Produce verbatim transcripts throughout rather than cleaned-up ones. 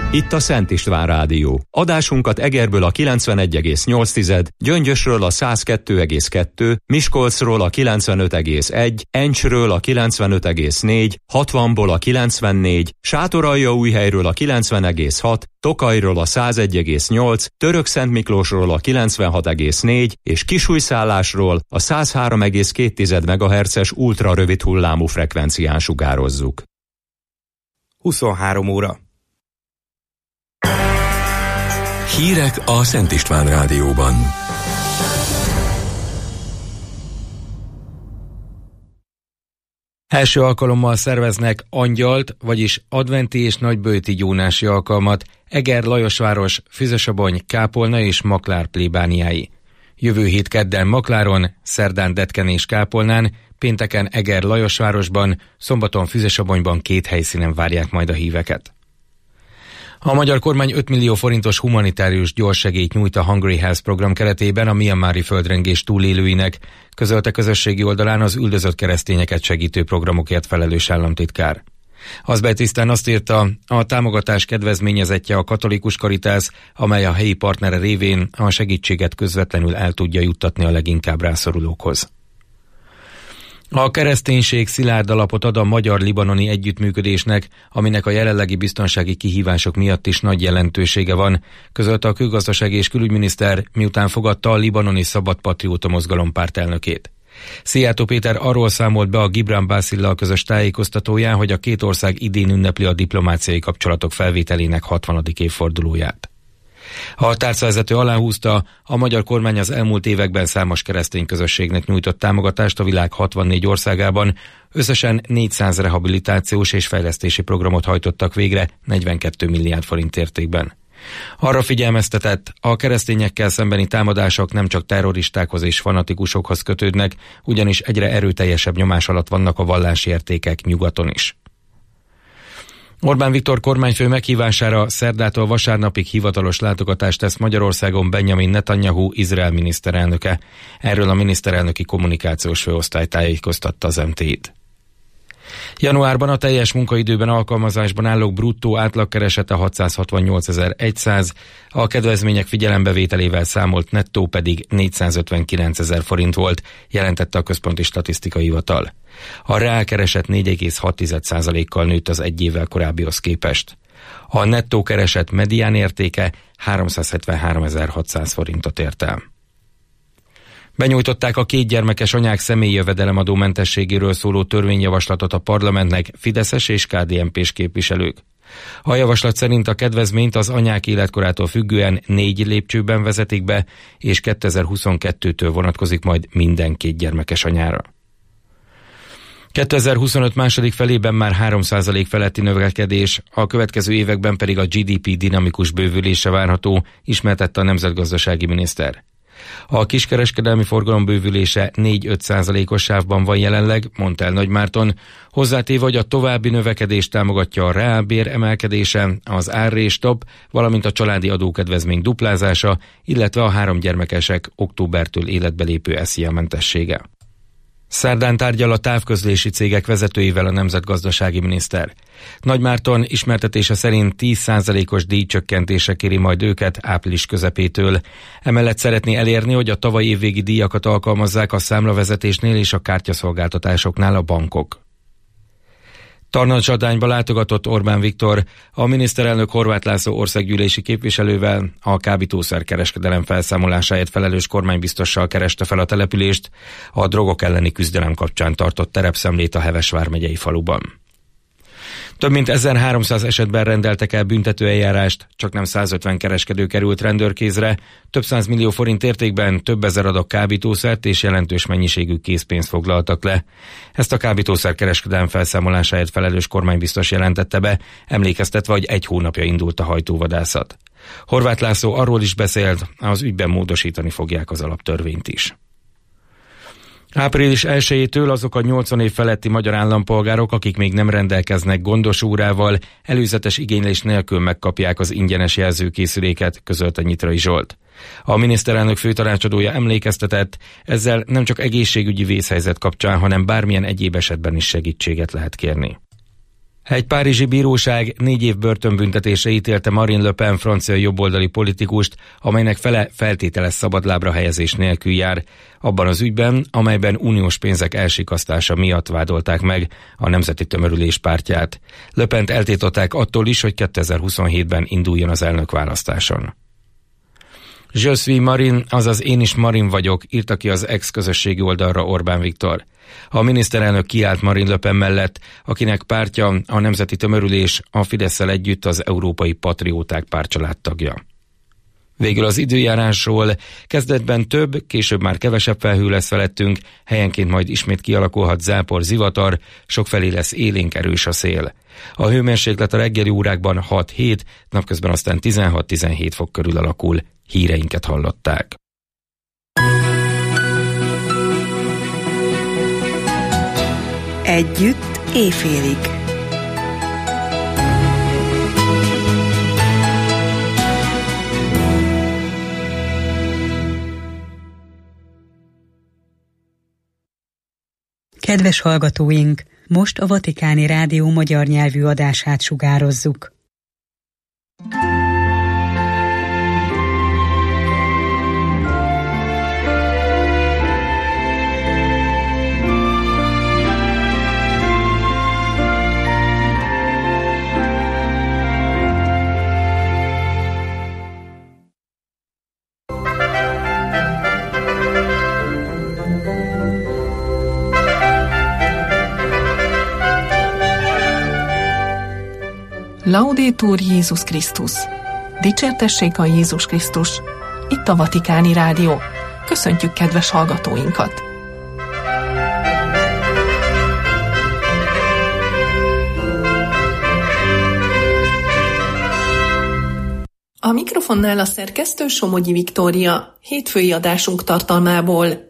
Itt a Szent István Rádió. Adásunkat Egerből a kilencvenegy egész nyolc, Gyöngyösről a száz kettő egész kettő, Miskolcról a kilencvenöt egész egy, Encsről a kilencvenöt egész négy, hatvanból a kilencvennégy, Sátoraljaújhelyről a kilencven egész hat, Tokajról a száz egy egész nyolc, Törökszentmiklósról a kilencvenhat egész négy és Kisújszállásról a száz három egész két megahertzes ultrarövid hullámú frekvencián sugározzuk. huszonhárom óra. Hírek a Szent István Rádióban. Első alkalommal szerveznek angyalt, vagyis adventi és nagyböjti gyónási alkalmat Eger, Lajosváros, Füzesabony, Kápolna és Maklár plébániái. Jövő hét kedden Makláron, szerdán Detken és Kápolnán, pénteken Eger, Lajosvárosban, szombaton Füzesabonyban két helyszínen várják majd a híveket. A magyar kormány öt millió forintos humanitárius gyorssegélyt nyújt a Hungry Health program keretében a mianmári földrengés túlélőinek, közölte közösségi oldalán az üldözött keresztényeket segítő programokért felelős államtitkár. Azbejtisztán azt írta, a támogatás kedvezményezettje a Katolikus Karitász, amely a helyi partnere révén a segítséget közvetlenül el tudja juttatni a leginkább rászorulókhoz. A kereszténység szilárd alapot ad a magyar-libanoni együttműködésnek, aminek a jelenlegi biztonsági kihívások miatt is nagy jelentősége van, közölte a külgazdasági és külügyminiszter, miután fogadta a libanoni Szabad Patrióta Mozgalom pártelnökét. Szijjártó Péter arról számolt be a Gibran Básillal közös tájékoztatóján, hogy a két ország idén ünnepli a diplomáciai kapcsolatok felvételének hatvanadik évfordulóját. A tárcavezető aláhúzta, a magyar kormány az elmúlt években számos keresztény közösségnek nyújtott támogatást a világ hatvannégy országában, összesen négyszáz rehabilitációs és fejlesztési programot hajtottak végre negyvenkét milliárd forint értékben. Arra figyelmeztetett, a keresztényekkel szembeni támadások nem csak terroristákhoz és fanatikusokhoz kötődnek, ugyanis egyre erőteljesebb nyomás alatt vannak a vallási értékek nyugaton is. Orbán Viktor kormányfő meghívására szerdától vasárnapig hivatalos látogatást tesz Magyarországon Benjamin Netanyahu, Izrael miniszterelnöke. Erről a miniszterelnöki kommunikációs főosztály tájékoztatta az em té i-t. Januárban a teljes munkaidőben alkalmazásban állók bruttó átlagkeresete hatszázhatvannyolcezer-száz, a kedvezmények figyelembevételével számolt nettó pedig négyszázötvenkilencezer forint volt, jelentette a Központi Statisztikai Hivatal. A reálkereset négy egész hat százalékkal nőtt az egy évvel korábbihoz képest. A nettó kereset medián értéke háromszázhetvenháromezer-hatszáz forintot ért el. Benyújtották a kétgyermekes anyák személyi jövedelemadómentességéről szóló törvényjavaslatot a parlamentnek fideszes és ká dé en pés képviselők. A javaslat szerint a kedvezményt az anyák életkorától függően négy lépcsőben vezetik be, és kétezer-huszonkettőtől vonatkozik majd minden kétgyermekes anyára. kétezer-huszonöt második felében már három százalék feletti növekedés, a következő években pedig a gé dé pé dinamikus bővülése várható, ismertette a nemzetgazdasági miniszter. A kiskereskedelmi forgalom bővülése négy-öt százalékos sávban van jelenleg, mondta el Nagy Márton, hozzátéve, hogy a további növekedést támogatja a reálbér emelkedése, az árrés-top, valamint a családi adókedvezmény duplázása, illetve a háromgyermekesek októbertől életbe lépő es zé á mentessége. Szerdán tárgyal a távközlési cégek vezetőivel a nemzetgazdasági miniszter. Nagy Márton ismertetése szerint tíz százalékos díjcsökkentése kéri majd őket április közepétől. Emellett szeretné elérni, hogy a tavalyi évvégi díjakat alkalmazzák a számlavezetésnél és a kártyaszolgáltatásoknál a bankok. Tanácsadányba látogatott Orbán Viktor, a miniszterelnök Horváth László országgyűlési képviselővel, a kábítószerkereskedelem felszámolásáért felelős kormánybiztossal kereste fel a települést, a drogok elleni küzdelem kapcsán tartott terepszemlét a Heves vármegyei faluban. Több mint ezerháromszáz esetben rendeltek el büntetőeljárást, csaknem százötven kereskedő került rendőrkézre, több száz millió forint értékben több ezer adag kábítószert és jelentős mennyiségű készpénzt foglaltak le. Ezt a kábítószerkereskedelem felszámolásáért felelős kormánybiztos jelentette be, emlékeztetve, hogy egy hónapja indult a hajtóvadászat. Horváth László arról is beszélt, az ügyben módosítani fogják az alaptörvényt is. április elsejétől azok a nyolcvan év feletti magyar állampolgárok, akik még nem rendelkeznek gondos órával, előzetes igénylés nélkül megkapják az ingyenes jelzőkészüléket, közölte Nyitrai Zsolt. A miniszterelnök főtanácsadója emlékeztetett, ezzel nem csak egészségügyi vészhelyzet kapcsán, hanem bármilyen egyéb esetben is segítséget lehet kérni. Egy párizsi bíróság négy év börtönbüntetésre ítélte Marine Le Pen francia jobboldali politikust, amelynek fele feltételes szabadlábra helyezés nélkül jár. Abban az ügyben, amelyben uniós pénzek elsikasztása miatt vádolták meg a Nemzeti Tömörülés pártját. Le Pent eltiltották attól is, hogy kétezer-huszonhétben induljon az elnökválasztáson. Je suis Marine, azaz én is Marin vagyok, írta ki az ex-közösségi oldalra Orbán Viktor. A miniszterelnök kiállt Marine Le Pen mellett, akinek pártja, a Nemzeti Tömörülés, a Fidesszel együtt az Európai Patrióták pártcsalád tagja. Végül az időjárásról: kezdetben több, később már kevesebb felhő lesz felettünk, helyenként majd ismét kialakulhat zápor, zivatar, sokfelé lesz élénk erős a szél. A hőmérséklet a reggeli órákban hat-hét, napközben aztán tizenhat-tizenhét fok körül alakul. Híreinket hallották. Együtt éjfélig. Kedves hallgatóink, most a Vatikáni Rádió magyar nyelvű adását sugározzuk. Laudetur Jézus Krisztus! Dicsértessék a Jézus Krisztus! Itt a Vatikáni Rádió. Köszöntjük kedves hallgatóinkat! A mikrofonnál a szerkesztő Somogyi Viktória, hétfői adásunk tartalmából.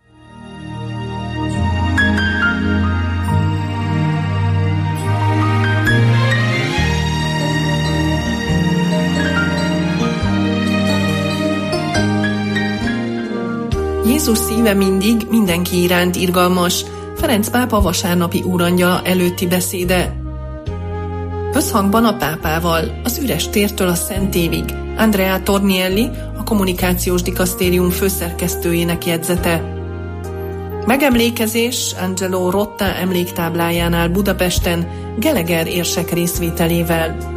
Jézus szíve mindig mindenki iránt irgalmas. Ferenc pápa vasárnapi úrangyala előtti beszéde. Összhangban a pápával, az üres tértől a Szentévig. Andrea Tornielli, a kommunikációs dikasztérium főszerkesztőjének jegyzete. Megemlékezés Angelo Rotta emléktáblájánál Budapesten Geleger érsek részvételével.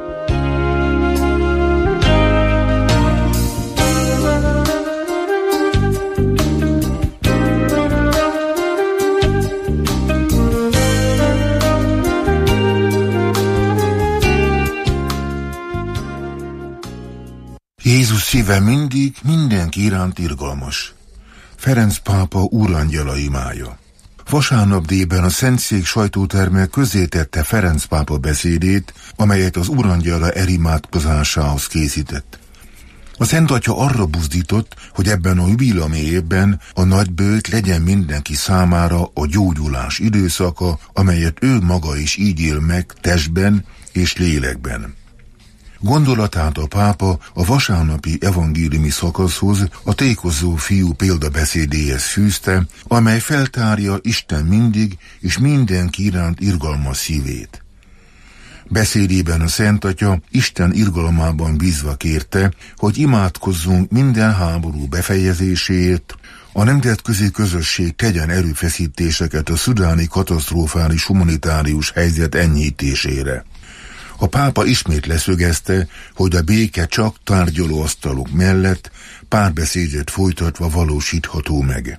Jézus szíve mindig mindenki iránt irgalmas. Ferenc pápa úrangyala imája. Vasárnap délben a Szentszék sajtóterme közzétette Ferenc pápa beszédét, amelyet az úrangyala elimádkozásához készített. A Szent Atya arra buzdított, hogy ebben a jubilami évben a nagybőjt legyen mindenki számára a gyógyulás időszaka, amelyet ő maga is így él meg testben és lélekben. Gondolatát a pápa a vasárnapi evangéliumi szakaszhoz, a tékozó fiú példabeszédéhez fűzte, amely feltárja Isten mindig és mindenki iránt irgalmas szívét. Beszédében a Szent Atya Isten irgalmában bízva kérte, hogy imádkozzunk minden háború befejezéséért, a nemzetközi közösség tegyen erőfeszítéseket a szudáni katasztrofális humanitárius helyzet enyhítésére. A pápa ismét leszögezte, hogy a béke csak tárgyalóasztalok mellett párbeszédet folytatva valósítható meg.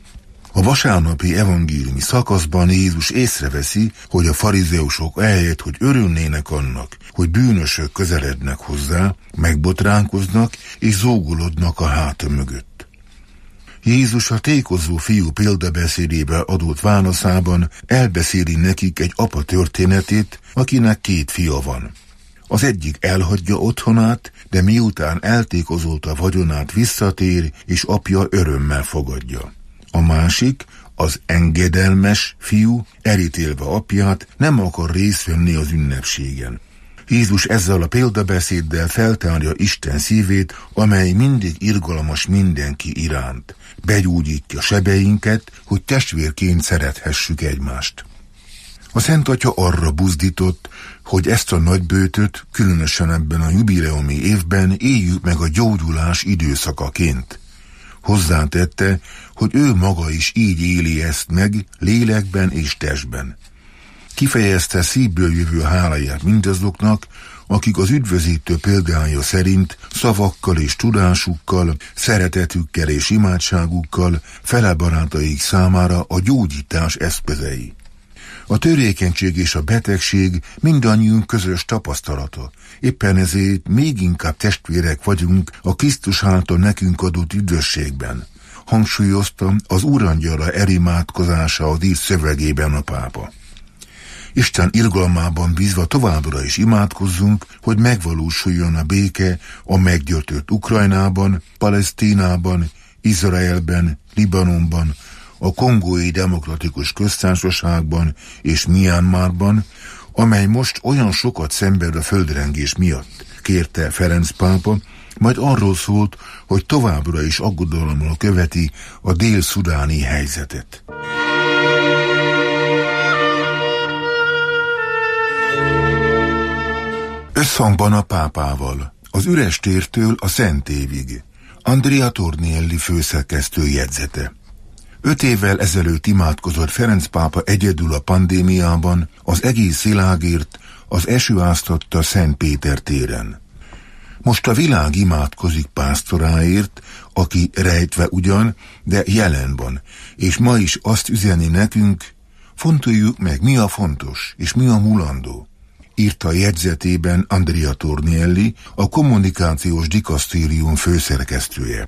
A vasárnapi evangéliumi szakaszban Jézus észreveszi, hogy a farizeusok ehelyett, hogy örülnének annak, hogy bűnösök közelednek hozzá, megbotránkoznak és zógolodnak a háta mögött. Jézus a tékozó fiú példabeszédébe adott válaszában elbeszéli nekik egy apa történetét, akinek két fia van. Az egyik elhagyja otthonát, de miután eltékozolta vagyonát visszatér, és apja örömmel fogadja. A másik, az engedelmes fiú, elítélve apját, nem akar részt venni az ünnepségen. Jézus ezzel a példabeszéddel feltárja Isten szívét, amely mindig irgalmas mindenki iránt. Begyógyítja sebeinket, hogy testvérként szerethessük egymást. A Szent Atya arra buzdított, hogy ezt a nagybőtöt, különösen ebben a jubileumi évben éljük meg a gyógyulás időszakaként. Hozzátette, hogy ő maga is így éli ezt meg, lélekben és testben. Kifejezte szívből jövő háláját mindazoknak, akik az üdvözítő példája szerint szavakkal és tudásukkal, szeretetükkel és imádságukkal fele barátaik számára a gyógyítás eszközei. A törékenység és a betegség mindannyiunk közös tapasztalata. Éppen ezért még inkább testvérek vagyunk a Krisztus által nekünk adott üdvösségben, hangsúlyozta az Úrangyala elimádkozása az ír szövegében a pápa. Isten irgalmában bízva továbbra is imádkozzunk, hogy megvalósuljon a béke a meggyötört Ukrajnában, Palesztinában, Izraelben, Libanonban, a Kongói Demokratikus Köztársaságban és Myanmarban, amely most olyan sokat szenved a földrengés miatt, kérte Ferenc pápa, majd arról szólt, hogy továbbra is aggodalommal követi a dél-szudáni helyzetet. Összhangban a pápával, az Üres tértől a Szent évig. Andrea Tornielli főszerkesztő jegyzete. Öt évvel ezelőtt imádkozott Ferenc pápa egyedül a pandémiában, az egész világért, az eső áztatta Szent Péter téren. Most a világ imádkozik pásztoráért, aki rejtve ugyan, de jelen van, és ma is azt üzeni nekünk, fontoljuk meg, mi a fontos, és mi a mulandó, írta a jegyzetében Andrea Tornielli, a kommunikációs dikasztérium főszerkesztője.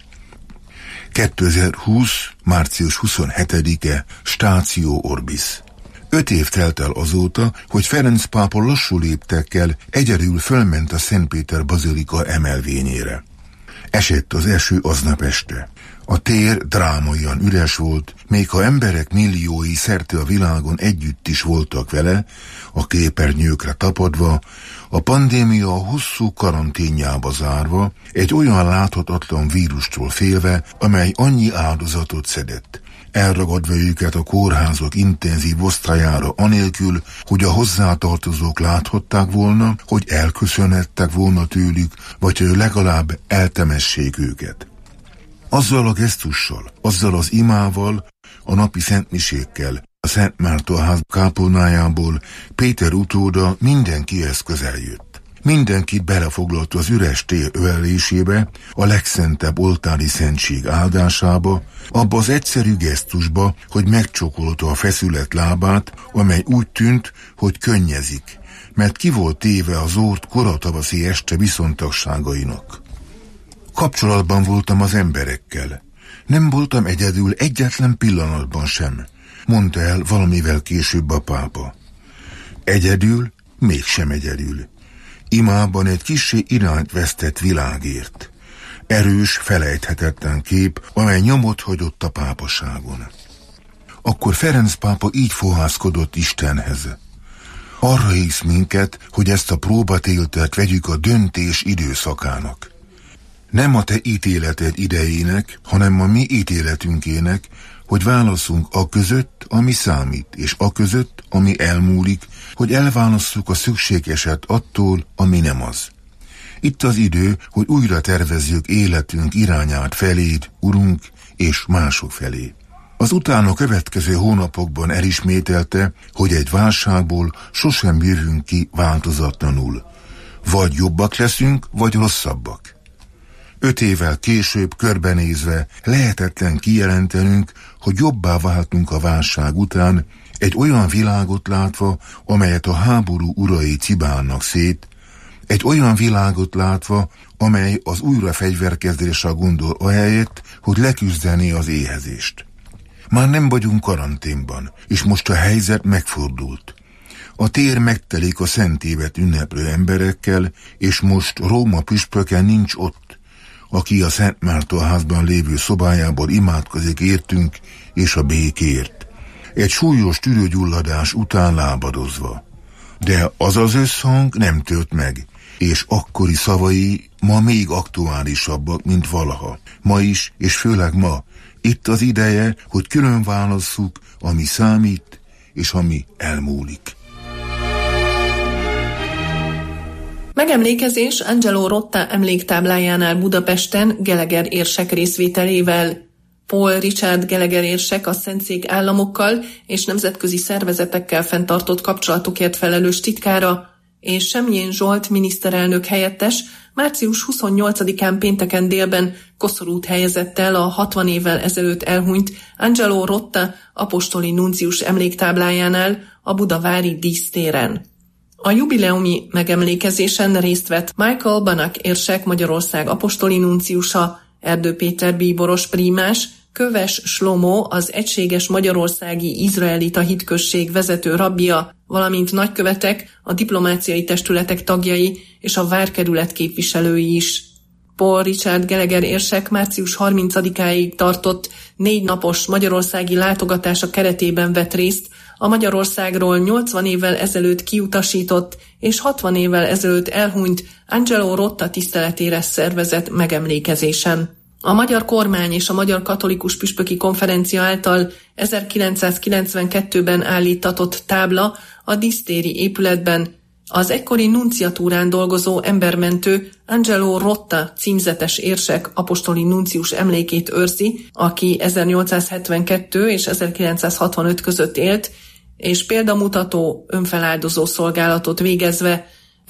kétezer-húsz. március huszonhetedike, Stáció Orbis. Öt év telt el azóta, hogy Ferenc pápa lassú léptekkel egyedül fölment a Szent Péter bazilika emelvényére. Esett az eső aznap este. A tér drámaian üres volt, még ha emberek milliói szerte a világon együtt is voltak vele, a képernyőkre tapadva, a pandémia a hosszú karanténjába zárva, egy olyan láthatatlan vírustól félve, amely annyi áldozatot szedett, elragadva őket a kórházak intenzív osztályára anélkül, hogy a hozzátartozók láthatták volna, hogy elköszönhettek volna tőlük, vagy hogy legalább eltemessék őket. Azzal a gesztussal, azzal az imával, a napi szentmisékkel, a Szent Mártonház kápolnájából Péter utóda mindenkihez közel jött. Mindenkit belefoglalta az üres tér ölelésébe, a legszentebb oltári szentség áldásába, abba az egyszerű gesztusba, hogy megcsokolta a feszület lábát, amely úgy tűnt, hogy könnyezik, mert ki volt téve az ort koratavaszi este viszontagságainak. Kapcsolatban voltam az emberekkel. Nem voltam egyedül egyetlen pillanatban sem, mondta el valamivel később a pápa. Egyedül, mégsem egyedül. Imában egy kissé irányt vesztett világért. Erős, felejthetetlen kép, amely nyomot hagyott a pápaságon. Akkor Ferenc pápa így fohászkodott Istenhez. Arra hisz minket, hogy ezt a próbatéltet vegyük a döntés időszakának. Nem a te ítéleted idejének, hanem a mi ítéletünkének, hogy válaszunk a között, ami számít, és a között, ami elmúlik, hogy elválasszuk a szükségeset attól, ami nem az. Itt az idő, hogy újra tervezzük életünk irányát feléd, Urunk, és mások felé. Az utána következő hónapokban elismételte, hogy egy válságból sosem jövünk ki változatlanul. Vagy jobbak leszünk, vagy rosszabbak. Öt évvel később körbenézve lehetetlen kijelentenünk, hogy jobbá váltunk a válság után, egy olyan világot látva, amelyet a háború urai cibálnak szét, egy olyan világot látva, amely az újra fegyverkezdésre gondol ahelyett, hogy leküzdeni az éhezést. Már nem vagyunk karanténban, és most a helyzet megfordult. A tér megtelik a szent évet ünneplő emberekkel, és most Róma püspöke nincs ott, aki a Szent Mártonházban lévő szobájából imádkozik értünk és a békért. Egy súlyos tüdőgyulladás után lábadozva. De az az összhang nem tört meg, és akkori szavai ma még aktuálisabbak, mint valaha. Ma is, és főleg ma, itt az ideje, hogy külön válasszuk, ami számít, és ami elmúlik. Megemlékezés Angelo Rotta emléktáblájánál Budapesten Gallagher érsek részvételével. Paul Richard Gallagher érsek a Szentszék államokkal és nemzetközi szervezetekkel fenntartott kapcsolatokért felelős titkára, és Semjén Zsolt miniszterelnök helyettes március huszonnyolcadikán pénteken délben koszorút helyezett el a hatvan évvel ezelőtt elhunyt Angelo Rotta apostoli nuncius emléktáblájánál a budavári dísztéren. A jubileumi megemlékezésen részt vett Michael Banach érsek Magyarország apostoli nunciusa, Erdő Péter bíboros prímás, Köves Slomó az egységes magyarországi izraelita hitközség vezető rabbia, valamint nagykövetek, a diplomáciai testületek tagjai és a várkerület képviselői is. Paul Richard Gallagher érsek március harmincadikáig tartott négy napos magyarországi látogatása keretében vett részt a Magyarországról nyolcvan évvel ezelőtt kiutasított és hatvan évvel ezelőtt elhunyt Angelo Rotta tiszteletére szervezett megemlékezésen. A magyar kormány és a Magyar Katolikus Püspöki Konferencia által ezerkilencszázkilencvenkettőben állítatott tábla a dísztéri épületben az egykori nunciatúrán dolgozó embermentő Angelo Rotta címzetes érsek apostoli nuncius emlékét őrzi, aki ezernyolcszázhetvenkettő és ezerkilencszázhatvanöt között élt, és példamutató, önfeláldozó szolgálatot végezve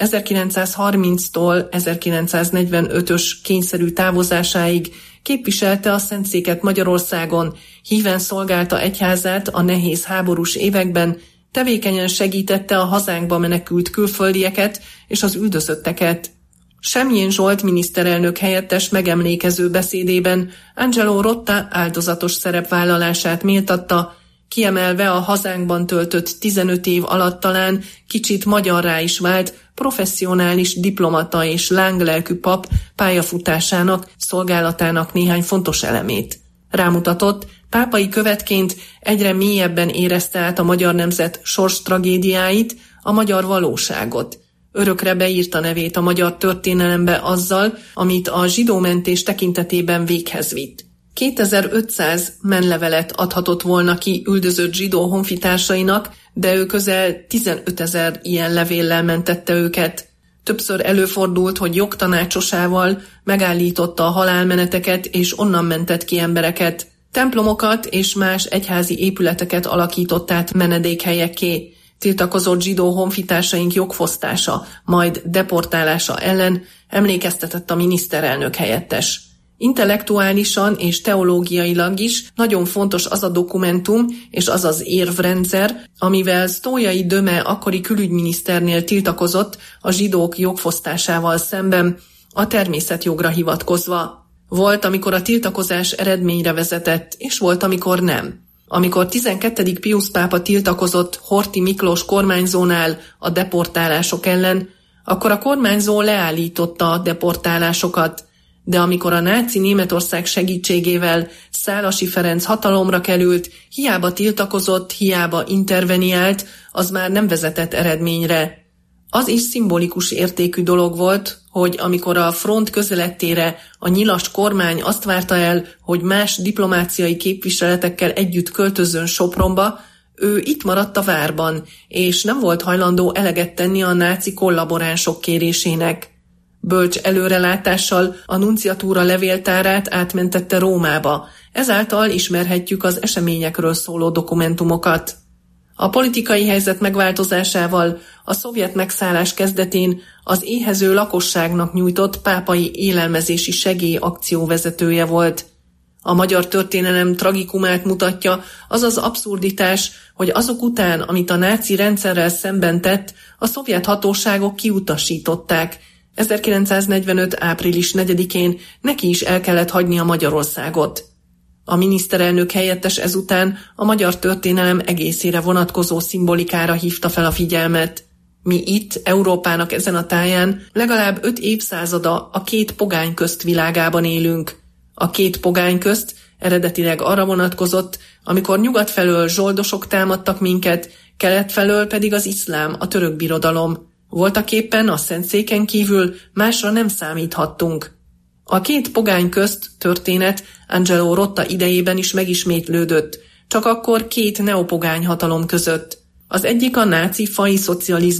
ezerkilencszázharminctól ezerkilencszáznegyvenötös kényszerű távozásáig képviselte a Szentszéket Magyarországon, híven szolgálta egyházát a nehéz háborús években, tevékenyen segítette a hazánkba menekült külföldieket és az üldözötteket. Semjén Zsolt miniszterelnök helyettes megemlékező beszédében Angelo Rotta áldozatos szerepvállalását méltatta, kiemelve a hazánkban töltött tizenöt év alatt talán kicsit magyarrá is vált professzionális diplomata és lánglelkű pap pályafutásának, szolgálatának néhány fontos elemét. Rámutatott, pápai követként egyre mélyebben érezte át a magyar nemzet sors tragédiáit, a magyar valóságot. Örökre beírta nevét a magyar történelembe azzal, amit a zsidómentés tekintetében véghez vitt. kétezer-ötszáz menlevelet adhatott volna ki üldözött zsidó honfitársainak, de ő közel tizenötezer ilyen levéllel mentette őket. Többször előfordult, hogy jogtanácsosával megállította a halálmeneteket és onnan mentett ki embereket. Templomokat és más egyházi épületeket alakított át menedékhelyekké. Tiltakozott zsidó honfitársaink jogfosztása, majd deportálása ellen emlékeztetett a miniszterelnök helyettes. Intellektuálisan és teológiailag is nagyon fontos az a dokumentum és az az érvrendszer, amivel Sztójai Döme akkori külügyminiszternél tiltakozott a zsidók jogfosztásával szemben, a természetjogra hivatkozva. Volt, amikor a tiltakozás eredményre vezetett, és volt, amikor nem. Amikor tizenkettedik Piusz pápa tiltakozott Horthy Miklós kormányzónál a deportálások ellen, akkor a kormányzó leállította a deportálásokat, de amikor a náci Németország segítségével Szálasi Ferenc hatalomra került, hiába tiltakozott, hiába interveniált, az már nem vezetett eredményre. Az is szimbolikus értékű dolog volt, hogy amikor a front közelettére a nyilas kormány azt várta el, hogy más diplomáciai képviseletekkel együtt költözzön Sopronba, ő itt maradt a várban, és nem volt hajlandó eleget tenni a náci kollaboránsok kérésének. Bölcs előrelátással a nunciatúra levéltárát átmentette Rómába, ezáltal ismerhetjük az eseményekről szóló dokumentumokat. A politikai helyzet megváltozásával a szovjet megszállás kezdetén az éhező lakosságnak nyújtott pápai élelmezési segély akció vezetője volt. A magyar történelem tragikumát mutatja az az abszurditás, hogy azok után, amit a náci rendszerrel szemben tett, a szovjet hatóságok kiutasították. ezerkilencszáznegyvenöt április negyedikén neki is el kellett hagynia Magyarországot. A miniszterelnök helyettes ezután a magyar történelem egészére vonatkozó szimbolikára hívta fel a figyelmet. Mi itt, Európának ezen a táján legalább öt évszázada a két pogány közt világában élünk. A két pogány közt eredetileg arra vonatkozott, amikor nyugat felől zsoldosok támadtak minket, kelet felől pedig az iszlám, a török birodalom. Voltaképpen a Szentszéken kívül másra nem számíthattunk. A két pogány közt történet Angelo Rotta idejében is megismétlődött, csak akkor két neopogány hatalom között. Az egyik a náci faji szocializmus,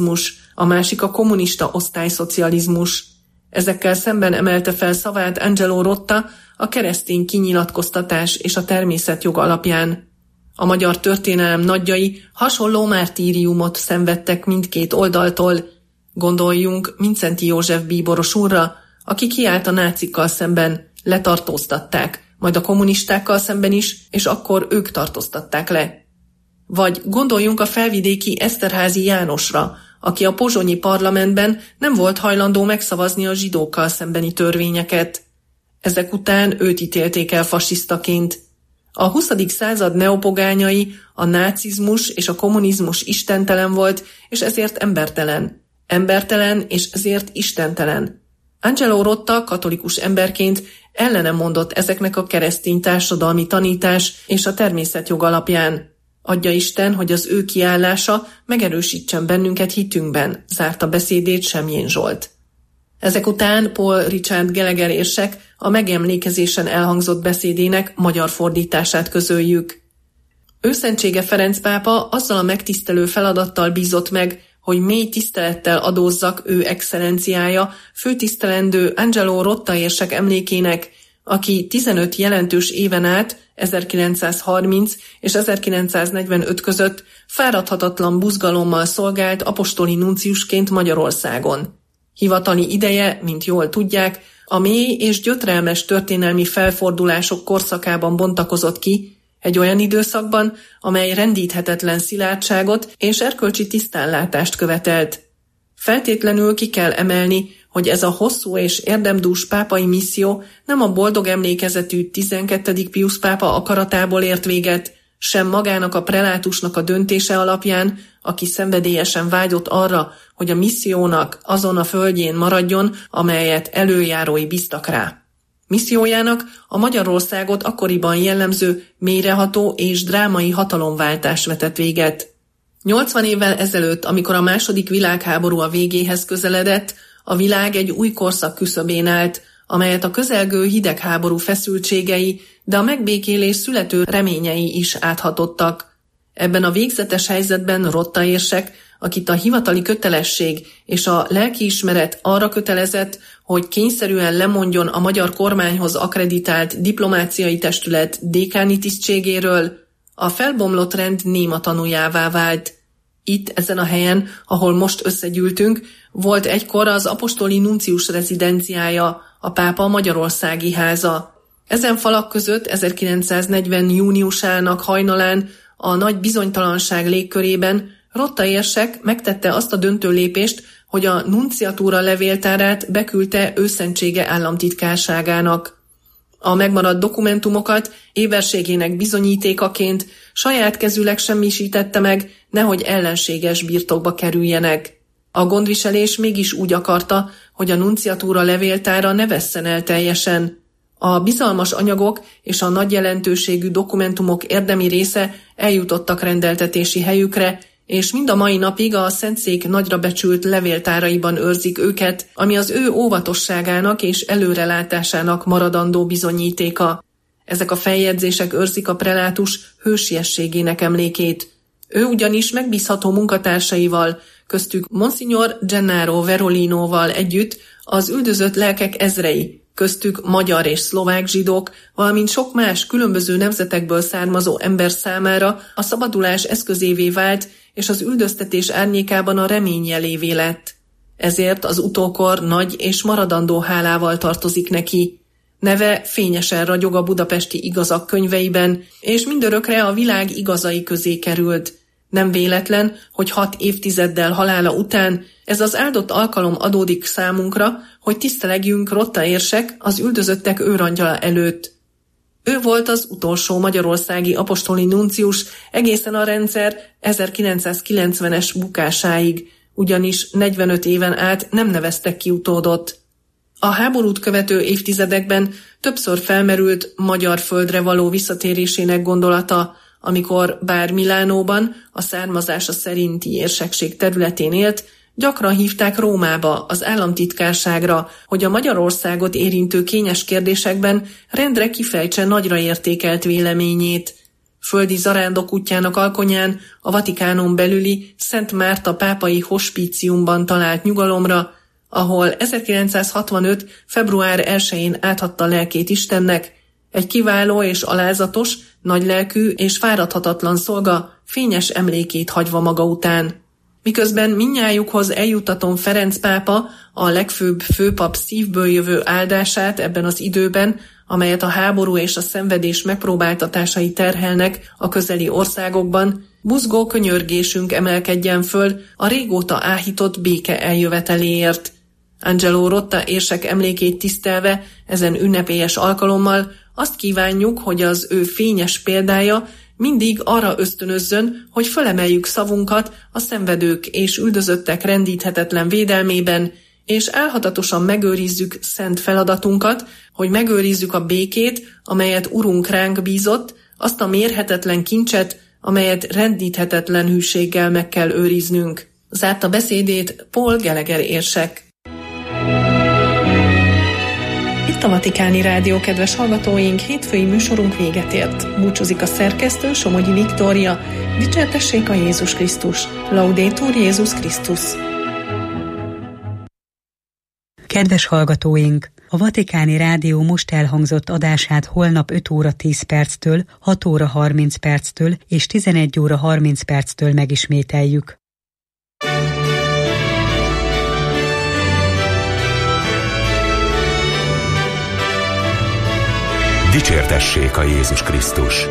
a másik a kommunista osztályszocializmus. Ezekkel szemben emelte fel szavát Angelo Rotta a keresztény kinyilatkoztatás és a természetjog alapján. A magyar történelem nagyjai hasonló mártíriumot szenvedtek mindkét oldaltól. Gondoljunk Mindszenty József bíboros úrra, aki kiállt a nácikkal szemben, letartóztatták, majd a kommunistákkal szemben is, és akkor ők tartóztatták le. Vagy gondoljunk a felvidéki Eszterházy Jánosra, aki a pozsonyi parlamentben nem volt hajlandó megszavazni a zsidókkal szembeni törvényeket. Ezek után őt ítélték el fasisztaként. A huszadik század neopogányai, a nácizmus és a kommunizmus istentelen volt, és ezért embertelen. Embertelen, és ezért istentelen. Angelo Rotta katolikus emberként ellene mondott ezeknek a keresztény társadalmi tanítás és a természetjog alapján. Adja Isten, hogy az ő kiállása megerősítsen bennünket hitünkben, zárta beszédét Semjén Zsolt. Ezek után Paul Richard Gallagher érsek a megemlékezésen elhangzott beszédének magyar fordítását közöljük. Őszentsége Ferenc pápa azzal a megtisztelő feladattal bízott meg, hogy mély tisztelettel adózzak ő excellenciája főtisztelendő Angelo Rotta érsek emlékének, aki tizenöt jelentős éven át ezerkilencszázharminc és ezerkilencszáznegyvenöt között fáradhatatlan buzgalommal szolgált apostoli nunciusként Magyarországon. Hivatali ideje, mint jól tudják, a mély és gyötrelmes történelmi felfordulások korszakában bontakozott ki, egy olyan időszakban, amely rendíthetetlen szilárdságot és erkölcsi tisztánlátást követelt. Feltétlenül ki kell emelni, hogy ez a hosszú és érdemdús pápai misszió nem a boldog emlékezetű tizenkettedik Piusz pápa akaratából ért véget, sem magának a prelátusnak a döntése alapján, aki szenvedélyesen vágyott arra, hogy a missziónak azon a földjén maradjon, amelyet előjárói bíztak rá. Missziójának a Magyarországot akkoriban jellemző mélyreható és drámai hatalomváltás vetett véget. nyolcvan évvel ezelőtt, amikor a második világháború a végéhez közeledett, a világ egy új korszak küszöbén állt, amelyet a közelgő hidegháború feszültségei, de a megbékélés születő reményei is áthatottak. Ebben a végzetes helyzetben Rotta érsek, akit a hivatali kötelesség és a lelkiismeret arra kötelezett, hogy kényszerűen lemondjon a magyar kormányhoz akkreditált diplomáciai testület dékáni tisztségéről, a felbomlott rend néma tanújává vált. Itt, ezen a helyen, ahol most összegyűltünk, volt egykor az apostoli nuncius rezidenciája, a pápa magyarországi háza. Ezen falak között ezerkilencszáznegyven júniusának hajnalán a nagy bizonytalanság légkörében Rotta érsek megtette azt a döntő lépést, hogy a nunciatúra levéltárát beküldte őszentsége államtitkárságának. A megmaradt dokumentumokat éberségének bizonyítékaként saját kezűleg semmisítette meg, nehogy ellenséges birtokba kerüljenek. A gondviselés mégis úgy akarta, hogy a nunciatúra levéltára ne vesszen el teljesen. A bizalmas anyagok és a nagy jelentőségű dokumentumok érdemi része eljutottak rendeltetési helyükre, és mind a mai napig a Szentszék nagyra becsült levéltáraiban őrzik őket, ami az ő óvatosságának és előrelátásának maradandó bizonyítéka. Ezek a feljegyzések őrzik a prelátus hősiességének emlékét. Ő ugyanis megbízható munkatársaival, köztük Monsignor Gennaro Verolinoval együtt az üldözött lelkek ezrei, köztük magyar és szlovák zsidók, valamint sok más különböző nemzetekből származó ember számára a szabadulás eszközévé vált, és az üldöztetés árnyékában a remény jelévé lett. Ezért az utókor nagy és maradandó hálával tartozik neki. Neve fényesen ragyog a budapesti igazak könyveiben, és mindörökre a világ igazai közé került. Nem véletlen, hogy hat évtizeddel halála után ez az áldott alkalom adódik számunkra, hogy tisztelegjünk Rotta érsek az üldözöttek őrangyala előtt. Ő volt az utolsó magyarországi apostoli nuncius egészen a rendszer ezerkilencszázkilencvenes bukásáig, ugyanis negyvenöt éven át nem neveztek ki utódot. A háborút követő évtizedekben többször felmerült magyar földre való visszatérésének gondolata, amikor bár Milánóban a származása szerinti érsekség területén élt, gyakran hívták Rómába, az államtitkárságra, hogy a Magyarországot érintő kényes kérdésekben rendre kifejtse nagyra értékelt véleményét. Földi zarándok útjának alkonyán a Vatikánon belüli Szent Márta pápai hospíciumban talált nyugalomra, ahol ezerkilencszázhatvanöt. február elsején átadta lelkét Istennek, egy kiváló és alázatos, nagylelkű és fáradhatatlan szolga fényes emlékét hagyva maga után. Miközben mindnyájukhoz eljuttatom Ferenc pápa a legfőbb főpap szívből jövő áldását ebben az időben, amelyet a háború és a szenvedés megpróbáltatásai terhelnek a közeli országokban, buzgó könyörgésünk emelkedjen föl a régóta áhított béke eljöveteléért. Angelo Rotta érsek emlékét tisztelve ezen ünnepélyes alkalommal azt kívánjuk, hogy az ő fényes példája mindig arra ösztönözzön, hogy fölemeljük szavunkat a szenvedők és üldözöttek rendíthetetlen védelmében, és álhatatosan megőrizzük szent feladatunkat, hogy megőrizzük a békét, amelyet Urunk ránk bízott, azt a mérhetetlen kincset, amelyet rendíthetetlen hűséggel meg kell őriznünk. Zárta beszédét Paul Gallagher érsek. Itt a Vatikáni Rádió, kedves hallgatóink, hétfői műsorunk véget ért. Búcsúzik a szerkesztő, Somogyi Viktória. Dicsértessék a Jézus Krisztus. Laudetur Jézus Krisztus. Kedves hallgatóink! A Vatikáni Rádió most elhangzott adását holnap öt óra tíz perctől, hat óra harminc perctől és tizenegy óra harminc perctől megismételjük. Dicsértessék a Jézus Krisztus!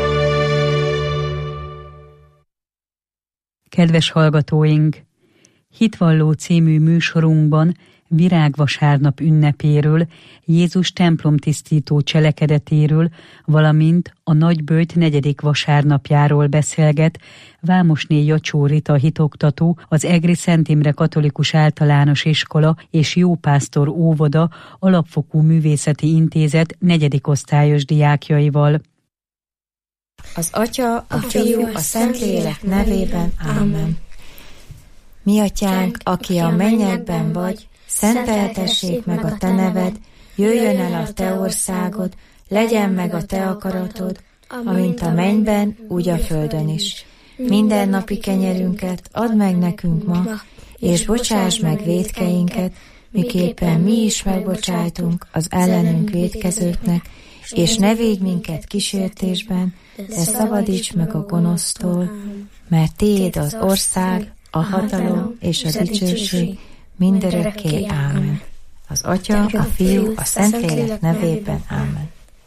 Kedves hallgatóink! Hitvalló című műsorunkban Virágvasárnap ünnepéről, Jézus templomtisztító cselekedetéről, valamint a Nagyböjt negyedik vasárnapjáról beszélget Vámosné Jacsó Rita hitoktató, az Egri Szent Imre Katolikus Általános Iskola és Jópásztor Óvoda Alapfokú Művészeti Intézet negyedik osztályos diákjaival. Az Atya, a Fiú, a Szentlélek nevében. Ámen. Mi Atyánk, aki a mennyekben vagy, szenteltessék meg a te neved, jöjjön el a te országod, legyen meg a te akaratod, amint a mennyben, úgy a földön is. Minden napi kenyerünket add meg nekünk ma, és bocsáss meg vétkeinket, miképpen mi is megbocsájtunk az ellenünk vétkezőknek, és ne védj minket kísértésben, de szabadíts meg a gonosztól, mert tiéd az ország, a hatalom és a dicsőség mindörökké. Ámen. Az Atya, a Fiú, a Szentlélek nevében. Ámen.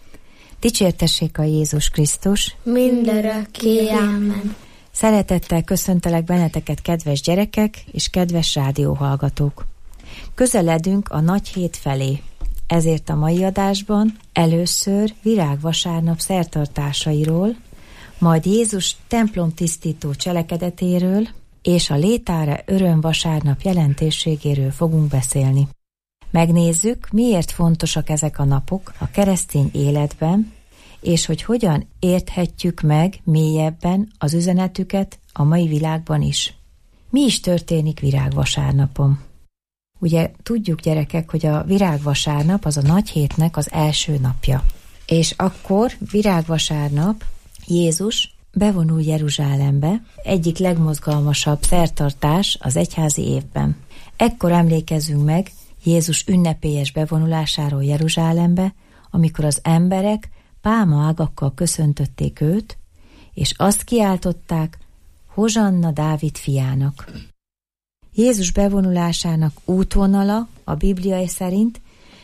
Dicsértessék a Jézus Krisztus. Mindörökké. Ámen. Szeretettel köszöntelek benneteket, kedves gyerekek és kedves rádióhallgatók. Közeledünk a nagy hét felé, ezért a mai adásban először Virágvasárnap szertartásairól, majd Jézus templomtisztító cselekedetéről és a Létáre Öröm vasárnap jelentőségéről fogunk beszélni. Megnézzük, miért fontosak ezek a napok a keresztény életben, és hogy hogyan érthetjük meg mélyebben az üzenetüket a mai világban is. Mi is történik Virágvasárnapon? Ugye tudjuk, gyerekek, hogy a Virágvasárnap az a nagy hétnek az első napja. És akkor Virágvasárnap Jézus bevonul Jeruzsálembe, egyik legmozgalmasabb szertartás az egyházi évben. Ekkor emlékezünk meg Jézus ünnepélyes bevonulásáról Jeruzsálembe, amikor az emberek pálmaágakkal köszöntötték őt, és azt kiáltották, Hozsanna Dávid fiának. Jézus bevonulásának útvonala a Biblia szerint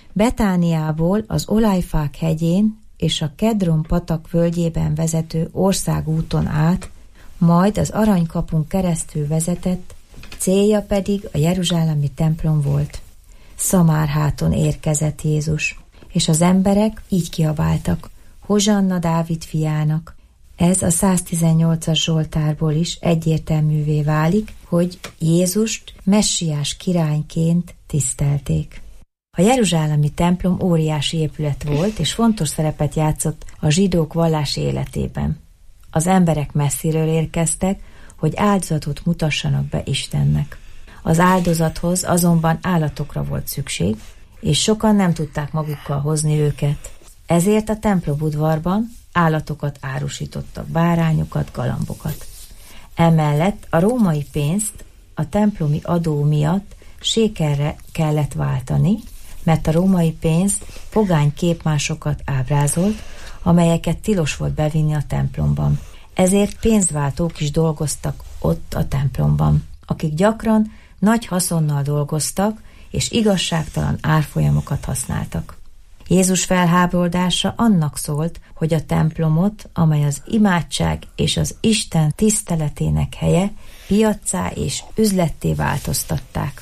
Betániából az Olajfák hegyén és a Kedron patak völgyében vezető országúton át, majd az Aranykapun keresztül vezetett, célja pedig a jeruzsálemi templom volt. Szamárháton érkezett Jézus, és az emberek így kiabáltak, Hozsanna Dávid fiának. Ez a száztizennyolcas Zsoltárból is egyértelművé válik, hogy Jézust messiás királyként tisztelték. A jeruzsálemi templom óriási épület volt, és fontos szerepet játszott a zsidók vallási életében. Az emberek messziről érkeztek, hogy áldozatot mutassanak be Istennek. Az áldozathoz azonban állatokra volt szükség, és sokan nem tudták magukkal hozni őket. Ezért a templomudvarban állatokat árusítottak, bárányokat, galambokat. Emellett a római pénzt a templomi adó miatt sékelre kellett váltani, mert a római pénz pogány képmásokat ábrázolt, amelyeket tilos volt bevinni a templomban. Ezért pénzváltók is dolgoztak ott a templomban, akik gyakran nagy haszonnal dolgoztak, és igazságtalan árfolyamokat használtak. Jézus felháborodása annak szólt, hogy a templomot, amely az imádság és az Isten tiszteletének helye, piaccá és üzletté változtatták.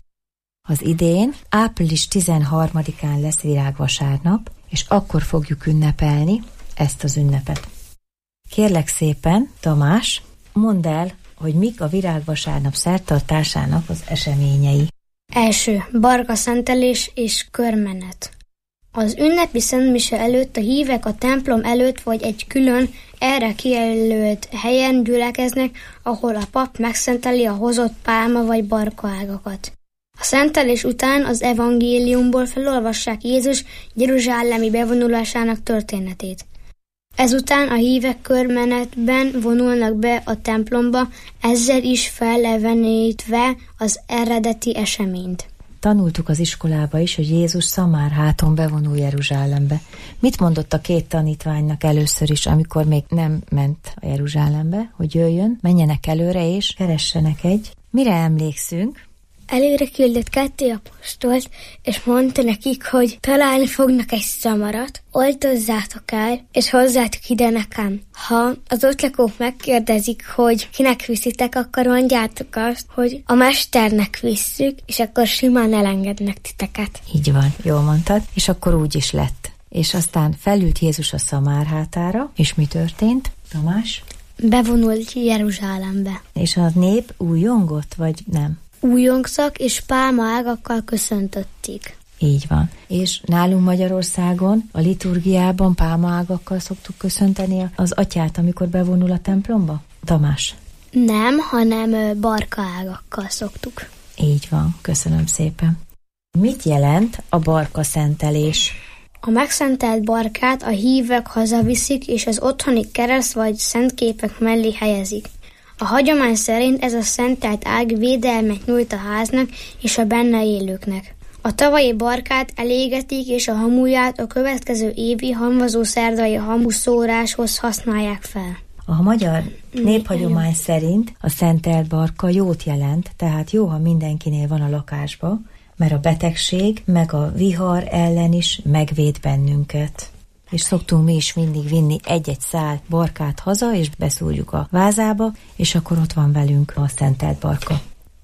Az idén április tizenharmadikán lesz virágvasárnap, és akkor fogjuk ünnepelni ezt az ünnepet. Kérlek szépen, Tamás, mondd el, hogy mik a virágvasárnap szertartásának az eseményei. Első, barka szentelés és körmenet. Az ünnepi szentmise előtt a hívek a templom előtt vagy egy külön, erre kijelölt helyen gyülekeznek, ahol a pap megszenteli a hozott pálma vagy barkaágakat. A szentelés után az evangéliumból felolvassák Jézus jeruzsálemi bevonulásának történetét. Ezután a hívek körmenetben vonulnak be a templomba, ezzel is felelevenítve az eredeti eseményt. Tanultuk az iskolába is, hogy Jézus Szamárháton bevonul Jeruzsálembe. Mit mondott a két tanítványnak először is, amikor még nem ment a Jeruzsálembe, hogy jöjjön, menjenek előre és keressenek egy? Mire emlékszünk? Előre küldött kettő apostolt, és mondta nekik, hogy találni fognak egy szamarat, oltozzátok el, és hozzátok ide nekem. Ha az ott lakók megkérdezik, hogy kinek viszitek, akkor mondjátok azt, hogy a mesternek visszük, és akkor simán elengednek titeket. Így van, jól mondtad, és akkor úgy is lett. És aztán felült Jézus a Szamárhátára, és mi történt, Tamás? Bevonult Jeruzsálembe. És a nép újongott, vagy nem? Újongszak és pálmaágakkal köszöntötték. Így van. És nálunk Magyarországon a liturgiában pálmaágakkal szoktuk köszönteni az atyát, amikor bevonul a templomba? Tamás? Nem, hanem barkaágakkal szoktuk. Így van, köszönöm szépen. Mit jelent a barka szentelés? A megszentelt barkát a hívek hazaviszik, és az otthoni kereszt vagy szentképek mellé helyezik. A hagyomány szerint ez a szentelt ág védelmet nyújt a háznak és a benne élőknek. A tavalyi barkát elégetik, és a hamuját a következő évi hamvazó szerdai hamuszóráshoz használják fel. A magyar néphagyomány szerint a szentelt barka jót jelent, tehát jó, ha mindenkinél van a lakásba, mert a betegség meg a vihar ellen is megvéd bennünket. És szoktunk mi is mindig vinni egy-egy szál barkát haza, és beszúrjuk a vázába, és akkor ott van velünk a szentelt barka.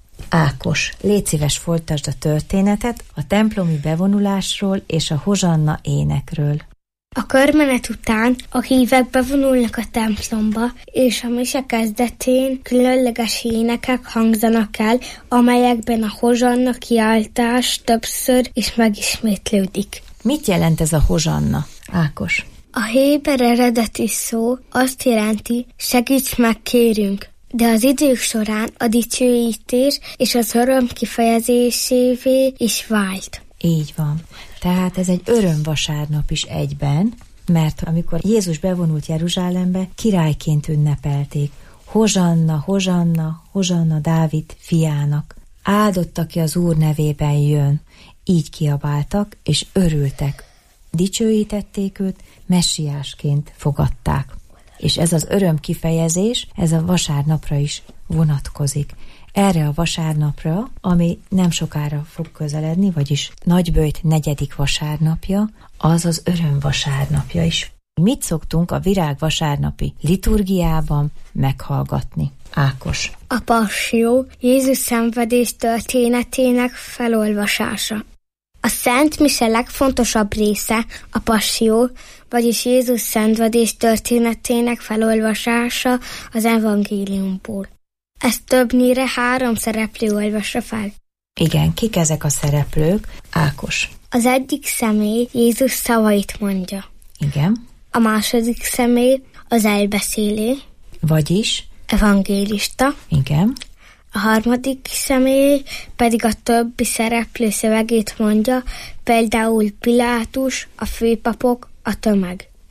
Ákos, légy szíves, folytasd a történetet a templomi bevonulásról és a hozsanna énekről. A körmenet után a hívek bevonulnak a templomba, és a mise kezdetén különleges énekek hangzanak el, amelyekben a hozsanna kiáltás többször is megismétlődik. Mit jelent ez a hozsanna, Ákos? A héber eredeti szó azt jelenti, segíts meg, kérünk, de az idők során a dicsőítés és az öröm kifejezésévé is vált. Így van. Tehát ez egy örömvasárnap is egyben, mert amikor Jézus bevonult Jeruzsálembe, királyként ünnepelték. Hozsanna, hozsanna, hozsanna Dávid fiának. Áldott, aki az Úr nevében jön. Így kiabáltak, és örültek. Dicsőítették őt, messiásként fogadták. És ez az öröm kifejezés, ez a vasárnapra is vonatkozik. Erre a vasárnapra, ami nem sokára fog közeledni, vagyis Nagyböjt negyedik vasárnapja, az az öröm vasárnapja is. Mit szoktunk a virágvasárnapi liturgiában meghallgatni? Ákos. A passzió Jézus szenvedés történetének felolvasása. A Szent Mise legfontosabb része a passzió, vagyis Jézus szenvedés történetének felolvasása az evangéliumból. Ezt többnyire három szereplő olvassa fel. Igen, kik ezek a szereplők? Ákos. Az egyik személy Jézus szavait mondja. Igen. A második személy az elbeszélő. Vagyis? Evangélista. Igen. A harmadik személy pedig a többi szereplő szövegét mondja, például Pilátus, a főpapok, a tömeg.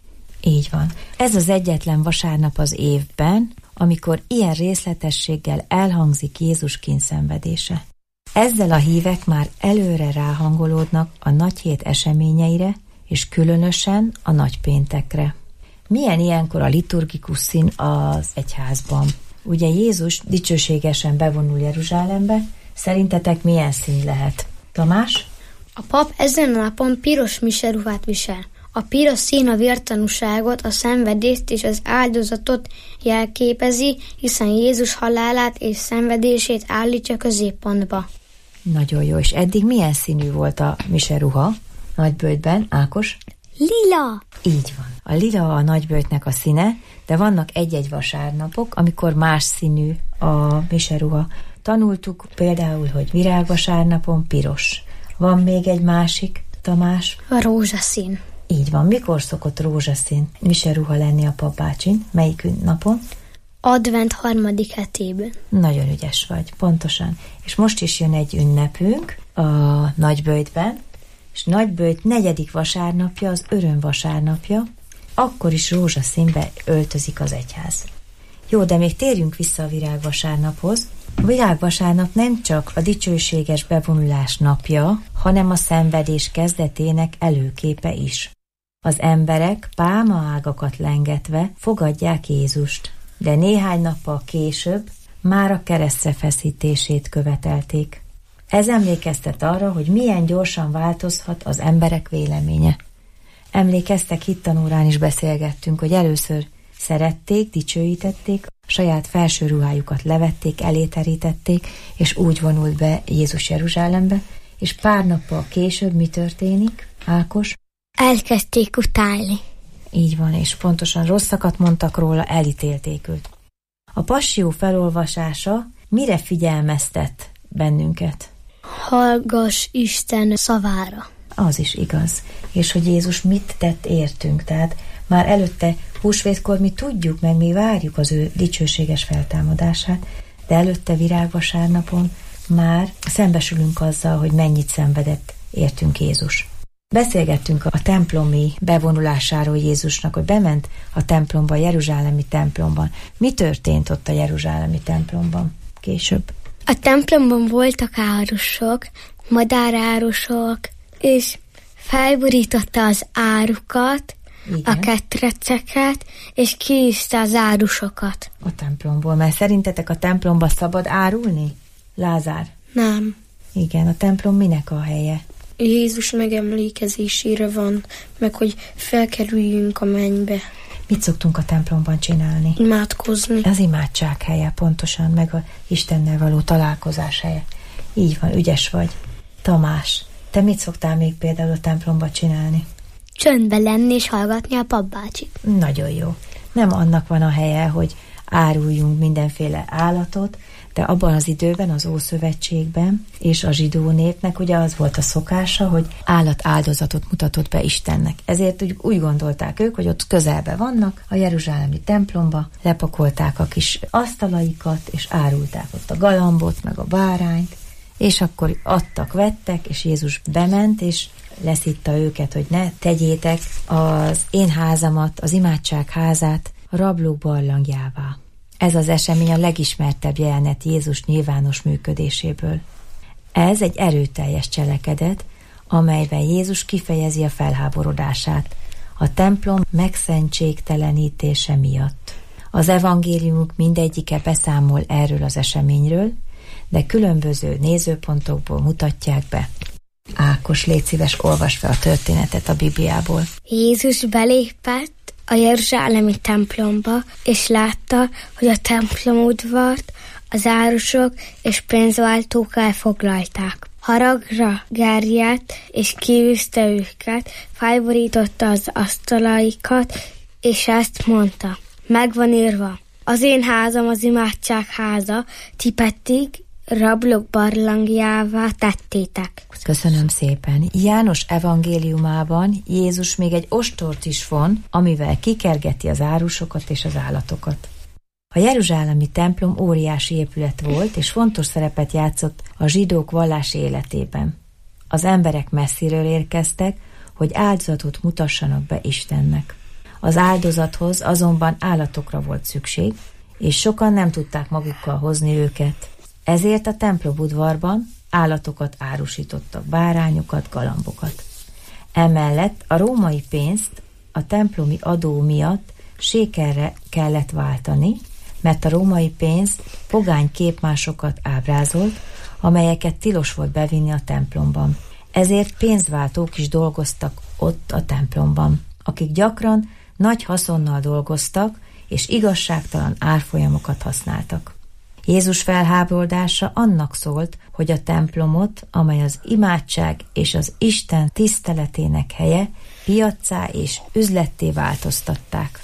Így van. Ez az egyetlen vasárnap az évben, amikor ilyen részletességgel elhangzik Jézus kíndszenvedése. Ezzel a hívek már előre ráhangolódnak a nagyhét eseményeire, és különösen a nagypéntekre. Milyen ilyenkor a liturgikus szín az egyházban? Ugye Jézus dicsőségesen bevonul Jeruzsálembe, szerintetek milyen szín lehet? Tamás? A pap ezen a napon piros miseruhát visel. A piros szín a vértanúságot, a szenvedést és az áldozatot jelképezi, hiszen Jézus halálát és szenvedését állítja középpontba. Nagyon jó, és eddig milyen színű volt a miseruha nagyböjtben, Ákos? Lila! Így van. A lila a nagyböjtnek a színe, de vannak egy-egy vasárnapok, amikor más színű a miseruha. Tanultuk például, hogy virágvasárnapon piros. Van még egy másik, Tamás? A rózsaszín. Így van. Mikor szokott rózsaszín miseruha lenni a papbácsin? Melyik napon? Advent harmadik hetében. Nagyon ügyes vagy, pontosan. És most is jön egy ünnepünk a nagyböjtben, és nagyböjt negyedik vasárnapja, az öröm vasárnapja, akkor is rózsaszínbe öltözik az egyház. Jó, de még térjünk vissza a virágvasárnaphoz. A virágvasárnap nem csak a dicsőséges bevonulás napja, hanem a szenvedés kezdetének előképe is. Az emberek pálmaágakat lengetve fogadják Jézust, de néhány nappal később már a keresztre feszítését követelték. Ez emlékeztet arra, hogy milyen gyorsan változhat az emberek véleménye. Emlékeztek, hittanórán is beszélgettünk, hogy először szerették, dicsőítették, saját felső ruhájukat levették, eléterítették, és úgy vonult be Jézus Jeruzsálembe, és pár nappal később mi történik, Ákos? Elkezdték utálni. Így van, és pontosan rosszakat mondtak róla, elítélték őt. A Passzió felolvasása mire figyelmeztet bennünket? Hallgass Isten szavára. Az is igaz. És hogy Jézus mit tett értünk, tehát már előtte húsvétkor mi tudjuk, meg mi várjuk az ő dicsőséges feltámadását, de előtte virágvasárnapon már szembesülünk azzal, hogy mennyit szenvedett értünk Jézus. Beszélgettünk a templomi bevonulásáról Jézusnak, hogy bement a templomba, a jeruzsálemi templomban. Mi történt ott a jeruzsálemi templomban később? A templomban voltak árusok, madárárusok, és felborította az árukat, igen, a ketreceket, és kiűzte az árusokat. A templomból, mert szerintetek a templomba szabad árulni? Lázár? Nem. Igen, a templom minek a helye? Jézus megemlékezésére van, meg hogy felkerüljünk a mennybe. Mit szoktunk a templomban csinálni? Imádkozni. Az imádság helye, pontosan, meg a Istennel való találkozás helye. Így van, ügyes vagy. Tamás, te mit szoktál még például a templomban csinálni? Csöndbe lenni és hallgatni a papbácsit. Nagyon jó. Nem annak van a helye, hogy áruljunk mindenféle állatot, de abban az időben, az Ószövetségben és a zsidó népnek ugye az volt a szokása, hogy állatáldozatot mutatott be Istennek. Ezért úgy, úgy gondolták ők, hogy ott közelben vannak, a jeruzsálemi templomba, lepakolták a kis asztalaikat, és árulták ott a galambot, meg a bárányt, és akkor adtak, vettek, és Jézus bement, és leszitta őket, hogy ne tegyétek az én házamat, az imádság házát a rablók barlangjává. Ez az esemény a legismertebb jelenet Jézus nyilvános működéséből. Ez egy erőteljes cselekedet, amelyben Jézus kifejezi a felháborodását a templom megszentségtelenítése miatt. Az evangéliumok mindegyike beszámol erről az eseményről, de különböző nézőpontokból mutatják be. Ákos, légy szíves, olvasd fel a történetet a Bibliából. Jézus belépett a jeruzsálemi templomba, és látta, hogy a templomudvart az árusok és pénzváltók elfoglalták. Haragra gerjedt, és kiűzte őket, felborította az asztalaikat, és ezt mondta: megvan írva, az én házam az imádság háza, ti pedig rablók barlangjává tettétek. Köszönöm szépen. János evangéliumában Jézus még egy ostort is von, amivel kikergeti az árusokat és az állatokat. A jeruzsálemi templom óriási épület volt, és fontos szerepet játszott a zsidók vallási életében. Az emberek messziről érkeztek, hogy áldozatot mutassanak be Istennek. Az áldozathoz azonban állatokra volt szükség, és sokan nem tudták magukkal hozni őket. Ezért a templomudvarban állatokat árusítottak, bárányokat, galambokat. Emellett a római pénzt a templomi adó miatt sékelre kellett váltani, mert a római pénz pogány képmásokat ábrázolt, amelyeket tilos volt bevinni a templomban. Ezért pénzváltók is dolgoztak ott a templomban, akik gyakran nagy haszonnal dolgoztak, és igazságtalan árfolyamokat használtak. Jézus felháborodása annak szólt, hogy a templomot, amely az imádság és az Isten tiszteletének helye, piaccá és üzletté változtatták.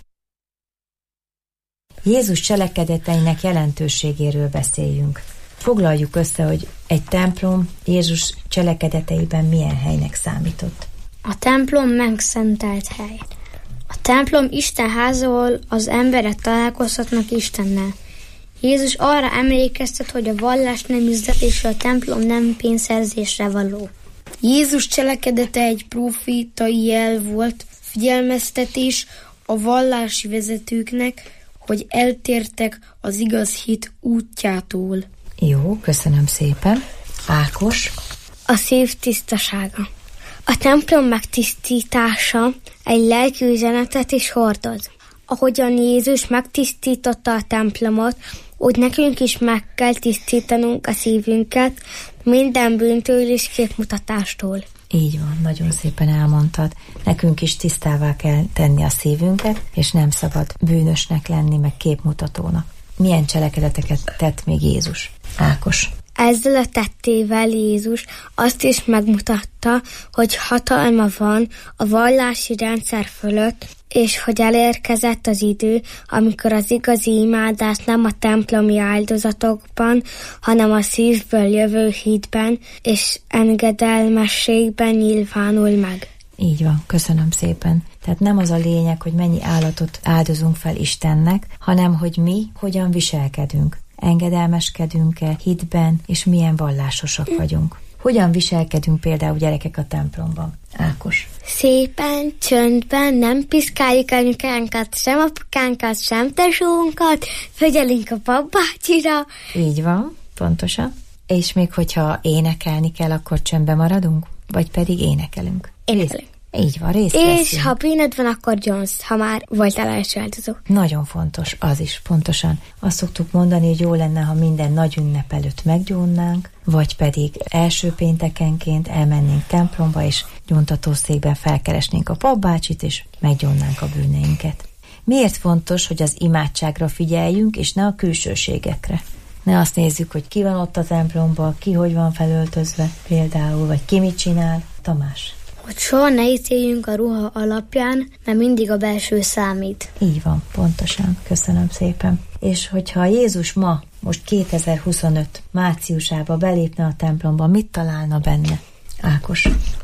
Jézus cselekedeteinek jelentőségéről beszéljünk. Foglaljuk össze, hogy egy templom Jézus cselekedeteiben milyen helynek számított. A templom megszentelt hely. A templom Isten háza, ahol az emberek találkozhatnak Istennel. Jézus arra emlékeztet, hogy a vallás nem üzlet és a templom nem pénzszerzésre való. Jézus cselekedete egy profétai jel volt, figyelmeztetés a vallási vezetőknek, hogy eltértek az igaz hit útjától. Jó, köszönöm szépen. Ákos? A szív tisztasága. A templom megtisztítása egy lelki üzenetet is hordoz. Ahogyan Jézus megtisztította a templomot, úgy nekünk is meg kell tisztítanunk a szívünket minden bűntől és képmutatástól. Így van, nagyon szépen elmondtad. Nekünk is tisztává kell tenni a szívünket, és nem szabad bűnösnek lenni, meg képmutatónak. Milyen cselekedeteket tett még Jézus? Ákos. Ezzel a tettével Jézus azt is megmutatta, hogy hatalma van a vallási rendszer fölött, és hogy elérkezett az idő, amikor az igazi imádás nem a templomi áldozatokban, hanem a szívből jövő hitben és engedelmességben nyilvánul meg. Így van, köszönöm szépen. Tehát nem az a lényeg, hogy mennyi állatot áldozunk fel Istennek, hanem hogy mi hogyan viselkedünk. Engedelmeskedünk-e hitben, és milyen vallásosak vagyunk. Hogyan viselkedünk például gyerekek a templomban? Ákos. Szépen, csöndben, nem piszkáljuk anyukánkat, sem apukánkat, sem tesónkat, figyelünk a papbácsira. Így van, pontosan. És még hogyha énekelni kell, akkor csöndben maradunk? Vagy pedig énekelünk? Énekelünk. Így van, részt És veszünk. ha bűnöd van, akkor Jones, ha már voltál első áldozó. Nagyon fontos, az is, pontosan. Azt szoktuk mondani, hogy jó lenne, ha minden nagy ünnep előtt meggyónnánk, vagy pedig első péntekenként elmennénk templomba, és gyóntatószékben felkeresnénk a papbácsit, és meggyónnánk a bűneinket. Miért fontos, hogy az imádságra figyeljünk, és ne a külsőségekre? Ne azt nézzük, hogy ki van ott a templomban, ki hogy van felöltözve például, vagy ki mit csinál. Tamás. Hogy soha ne ítéljünk a ruha alapján, mert mindig a belső számít. Így van, pontosan. Köszönöm szépen. És hogyha Jézus ma, most kétezer-huszonöt márciusába belépne a templomba, mit találna benne? Ákos.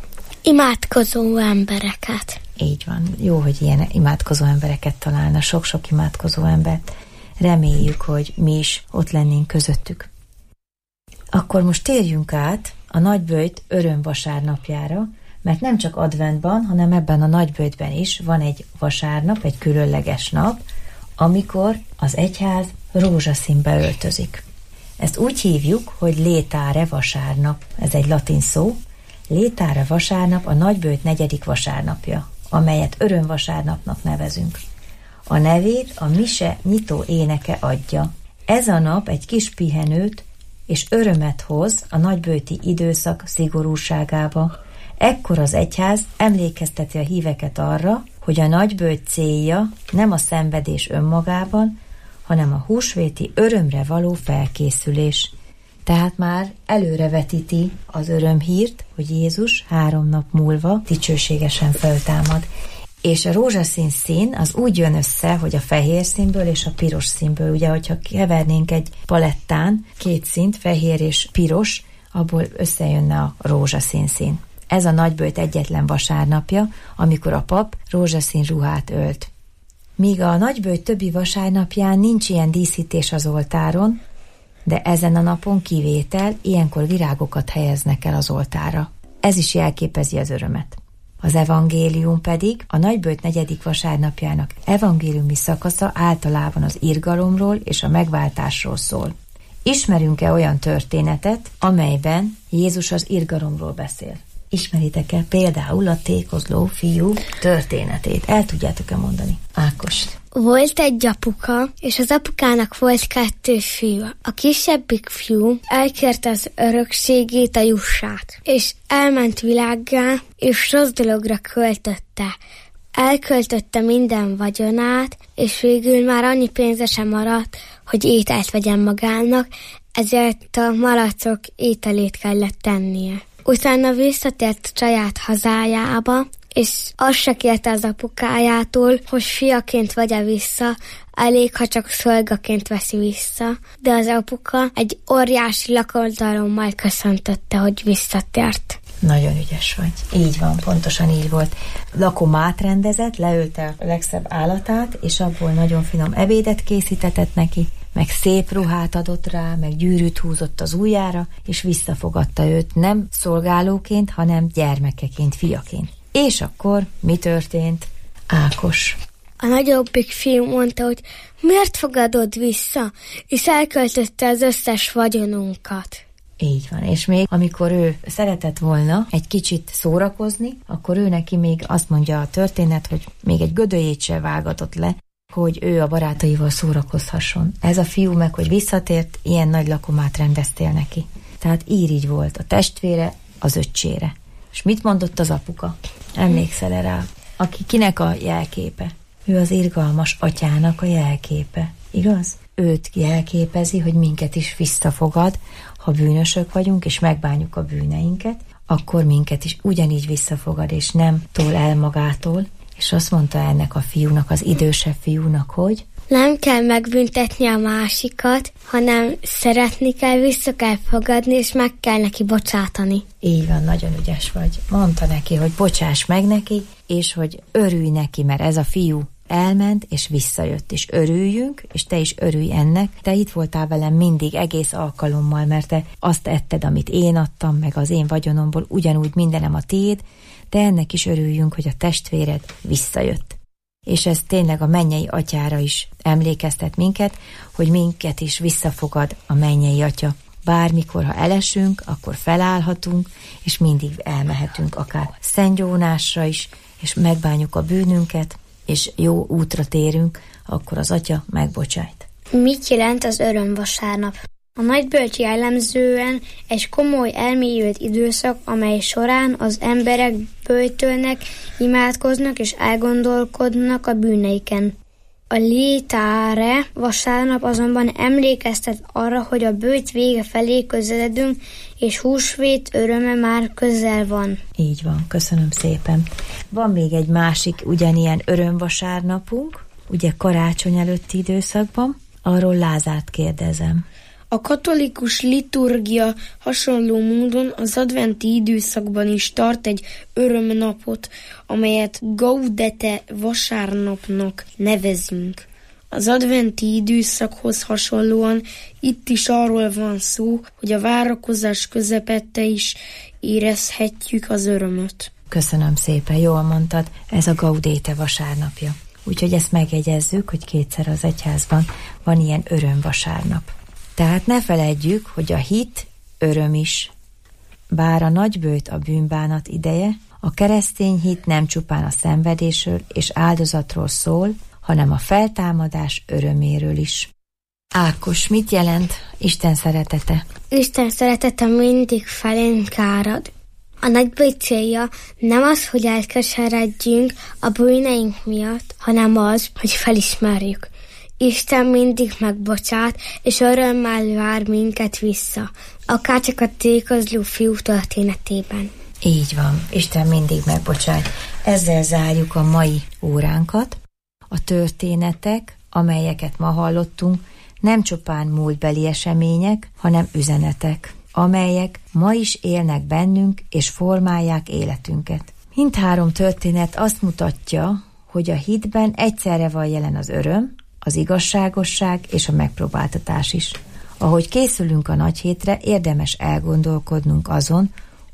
Imádkozó embereket. Így van. Jó, hogy ilyen imádkozó embereket találna, sok-sok imádkozó embert. Reméljük, hogy mi is ott lennénk közöttük. Akkor most térjünk át a nagyböjt örömvasárnapjára, mert nem csak adventban, hanem ebben a nagyböjtben is van egy vasárnap, egy különleges nap, amikor az egyház rózsaszínbe öltözik. Ezt úgy hívjuk, hogy Létáre vasárnap. Ez egy latin szó. Létáre vasárnap a nagyböjt negyedik vasárnapja, amelyet örömvasárnapnak nevezünk. A nevét a mise nyitó éneke adja. Ez a nap egy kis pihenőt és örömet hoz a nagyböjti időszak szigorúságába. Ekkor az egyház emlékezteti a híveket arra, hogy a nagyböjt célja nem a szenvedés önmagában, hanem a húsvéti örömre való felkészülés. Tehát már előrevetíti az örömhírt, hogy Jézus három nap múlva dicsőségesen föltámad. És a rózsaszín szín az úgy jön össze, hogy a fehér színből és a piros színből. Ugye, hogyha kevernénk egy palettán két színt, fehér és piros, abból összejönne a rózsaszín szín. Ez a nagyböjt egyetlen vasárnapja, amikor a pap rózsaszín ruhát ölt. Míg a nagyböjt többi vasárnapján nincs ilyen díszítés az oltáron, de ezen a napon kivétel, ilyenkor virágokat helyeznek el az oltára. Ez is jelképezi az örömet. Az evangélium pedig a nagyböjt negyedik vasárnapjának evangéliumi szakasza általában az irgalomról és a megváltásról szól. Ismerünk-e olyan történetet, amelyben Jézus az irgalomról beszél? Ismeritek-e például a tékozló fiú történetét? El tudjátok-e mondani? Ákos. Volt egy apuka, és az apukának volt kettő fiú. A kisebbik fiú elkérte az örökségét, a jussát, és elment világgá, és rossz dologra költötte. Elköltötte minden vagyonát, és végül már annyi pénze sem maradt, hogy ételt vegyen magának, ezért a malacok ételét kellett tennie. Utána visszatért saját hazájába, és azt se kérte az apukájától, hogy fiaként vegye vissza, elég, ha csak szolgaként veszi vissza, de az apuka egy óriási lakodalommal köszöntötte, hogy visszatért. Nagyon ügyes vagy. Így van, pontosan így volt. Lakomát rendezett, leölte a legszebb állatát, és abból nagyon finom ebédet készítetett neki, meg szép ruhát adott rá, meg gyűrűt húzott az ujjára, és visszafogadta őt nem szolgálóként, hanem gyermekeként, fiaként. És akkor mi történt? Ákos. A nagyobbik fiú mondta, hogy miért fogadod vissza, és elköltötte az összes vagyonunkat. Így van, és még amikor ő szeretett volna egy kicsit szórakozni, akkor ő neki még azt mondja a történet, hogy még egy gödölyét se vágatott le, hogy ő a barátaival szórakozhasson. Ez a fiú meg, hogy visszatért, ilyen nagy lakomát rendeztél neki. Tehát így volt a testvére az öccsére. És mit mondott az apuka? Emlékszel rá? Aki kinek a jelképe? Ő az irgalmas atyának a jelképe. Igaz? Őt jelképezi, hogy minket is visszafogad, ha bűnösök vagyunk, és megbánjuk a bűneinket, akkor minket is ugyanígy visszafogad, és nem tol el magától. És azt mondta ennek a fiúnak, az idősebb fiúnak, hogy nem kell megbüntetni a másikat, hanem szeretni kell, vissza kell fogadni, és meg kell neki bocsátani. Így van, nagyon ügyes vagy. Mondta neki, hogy bocsáss meg neki, és hogy örülj neki, mert ez a fiú elment, és visszajött, és örüljünk, és te is örülj ennek. Te itt voltál velem mindig, egész alkalommal, mert te azt etted, amit én adtam, meg az én vagyonomból, ugyanúgy mindenem a tiéd, de ennek is örüljünk, hogy a testvéred visszajött. És ez tényleg a mennyei atyára is emlékeztet minket, hogy minket is visszafogad a mennyei atya. Bármikor, ha elesünk, akkor felállhatunk, és mindig elmehetünk akár Szent Jónásra is, és megbánjuk a bűnünket, és jó útra térünk, akkor az atya megbocsájt. Mit jelent az örömvasárnap? A nagybölcs jellemzően egy komoly elmélyült időszak, amely során az emberek böjtölnek, imádkoznak és elgondolkodnak a bűneiken. A létáre vasárnap azonban emlékeztet arra, hogy a böjt vége felé közeledünk, és húsvét öröme már közel van. Így van, köszönöm szépen. Van még egy másik ugyanilyen örömvasárnapunk, ugye karácsony előtti időszakban, arról Lázárt kérdezem. A katolikus liturgia hasonló módon az adventi időszakban is tart egy örömnapot, amelyet Gaudete vasárnapnak nevezünk. Az adventi időszakhoz hasonlóan itt is arról van szó, hogy a várakozás közepette is érezhetjük az örömöt. Köszönöm szépen, jól mondtad, ez a Gaudete vasárnapja. Úgyhogy ezt megjegyezzük, hogy kétszer az egyházban van ilyen örömvasárnap. Tehát ne feledjük, hogy a hit öröm is. Bár a nagyböjt a bűnbánat ideje, a keresztény hit nem csupán a szenvedésről és áldozatról szól, hanem a feltámadás öröméről is. Ákos, mit jelent Isten szeretete? Isten szeretete mindig felénk árad. A nagyböjt célja nem az, hogy elkeseredjünk a bűneink miatt, hanem az, hogy felismerjük. Isten mindig megbocsát, és örömmel vár minket vissza, akárcsak a tékozló fiú történetében. Így van, Isten mindig megbocsát. Ezzel zárjuk a mai óránkat. A történetek, amelyeket ma hallottunk, nem csupán múltbeli események, hanem üzenetek, amelyek ma is élnek bennünk, és formálják életünket. Mindhárom történet azt mutatja, hogy a hitben egyszerre van jelen az öröm, az igazságosság és a megpróbáltatás is. Ahogy készülünk a nagy hétre, érdemes elgondolkodnunk azon,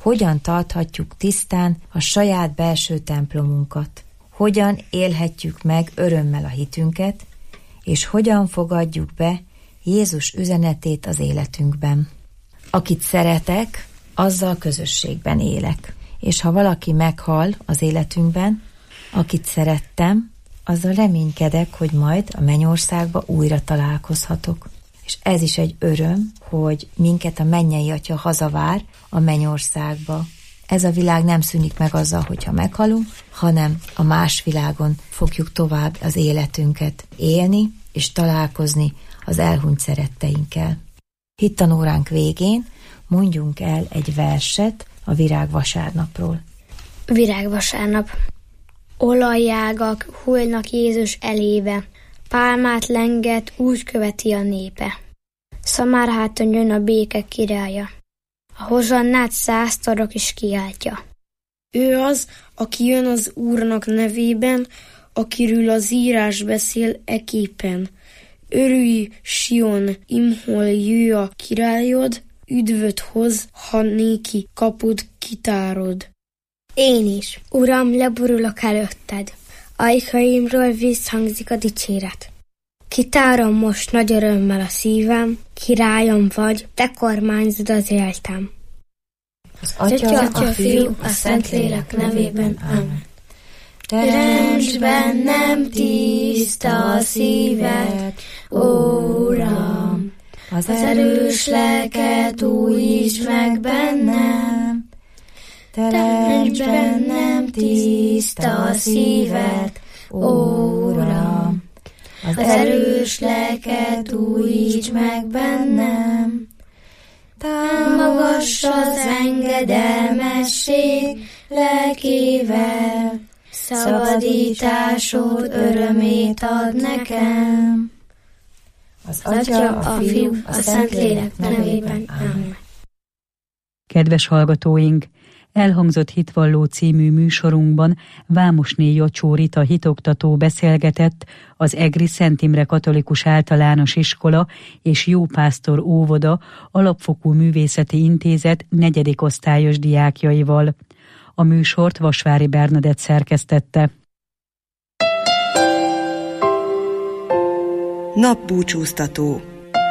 hogyan tarthatjuk tisztán a saját belső templomunkat, hogyan élhetjük meg örömmel a hitünket, és hogyan fogadjuk be Jézus üzenetét az életünkben. Akit szeretek, azzal közösségben élek. És ha valaki meghal az életünkben, akit szerettem, azzal reménykedek, hogy majd a mennyországba újra találkozhatok. És ez is egy öröm, hogy minket a mennyei Atya hazavár a mennyországba. Ez a világ nem szűnik meg azzal, hogyha meghalunk, hanem a más világon fogjuk tovább az életünket élni és találkozni az elhunyt szeretteinkkel. Hittanóránk végén mondjunk el egy verset a virágvasárnapról. Virágvasárnap. Olajjágak hullnak Jézus elébe, pálmát lenget, úgy követi a népe. Szamárháton jön a béke királya, a hozsannát száztarok is kiáltja. Ő az, aki jön az Úrnak nevében, akiről az írás beszél eképpen. Örülj, Sion, imhol jöjj a királyod, üdvöt hoz, ha néki kapud kitárod. Én is, Uram, leborulok előtted, ajkaimról visszhangzik a dicséret. Kitárom most nagy örömmel a szívem, királyom vagy, te kormányzod az éltem. Az Atya, Atya, a Fiú, a Szentlélek nevében. Amen. Teremts bennem tiszta szívet, ó Uram, az erős lelket újítsd meg bennem. Teremts bennem tiszta szívet, ó Uram, az erős lelket újítsd meg bennem. Támogass az engedelmesség lelkével, szabadításod örömét ad nekem. Az Atya, a Fiú, a Szentlélek nevében. Amen. Kedves hallgatóink! Elhangzott Hitvalló című műsorunkban Vámosné Jocsó Rita hitoktató beszélgetett az Egri Szent Imre Katolikus Általános Iskola és Jópásztor Óvoda Alapfokú Művészeti Intézet negyedik osztályos diákjaival. A műsort Vasvári Bernadett szerkesztette. Napbúcsúztató.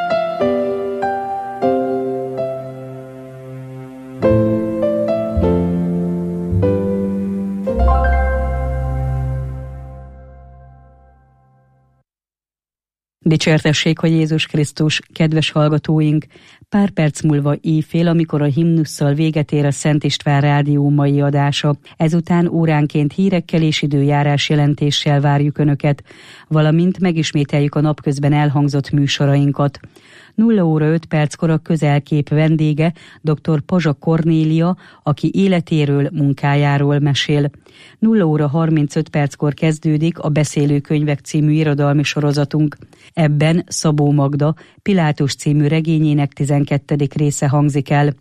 Dicsértessék, hogy Jézus Krisztus, kedves hallgatóink! Pár perc múlva éjfél, amikor a himnusszal véget ér a Szent István Rádió mai adása. Ezután óránként hírekkel és időjárás jelentéssel várjuk Önöket, valamint megismételjük a napközben elhangzott műsorainkat. nulla óra öt perckor a Közelkép vendége dr. Pazsa Kornélia, aki életéről, munkájáról mesél. nulla óra harmincöt perckor kezdődik a Beszélőkönyvek című irodalmi sorozatunk. Ebben Szabó Magda Pilátus című regényének tizenkettedik része hangzik el.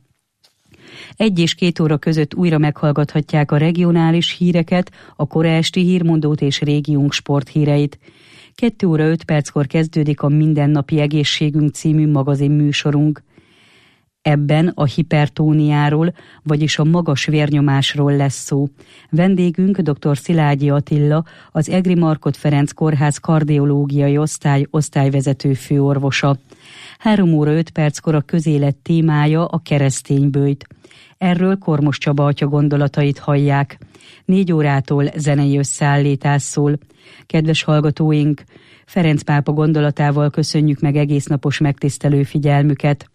Egy és két óra között újra meghallgathatják a regionális híreket, a kora esti hírmondót és régiónk sporthíreit. Kettő óra öt perckor kezdődik a Mindennapi Egészségünk című magazin műsorunk. Ebben a hipertóniáról, vagyis a magas vérnyomásról lesz szó. Vendégünk dr. Szilágyi Attila, az Egri Markhot Ferenc Kórház kardiológiai osztály osztályvezető főorvosa. Három óra öt perckor a közélet témája a keresztényböjt. Erről Kormos Csaba atya gondolatait hallják. Négy órától zenei összeállítás szól. Kedves hallgatóink, Ferenc pápa gondolatával köszönjük meg egésznapos megtisztelő figyelmüket.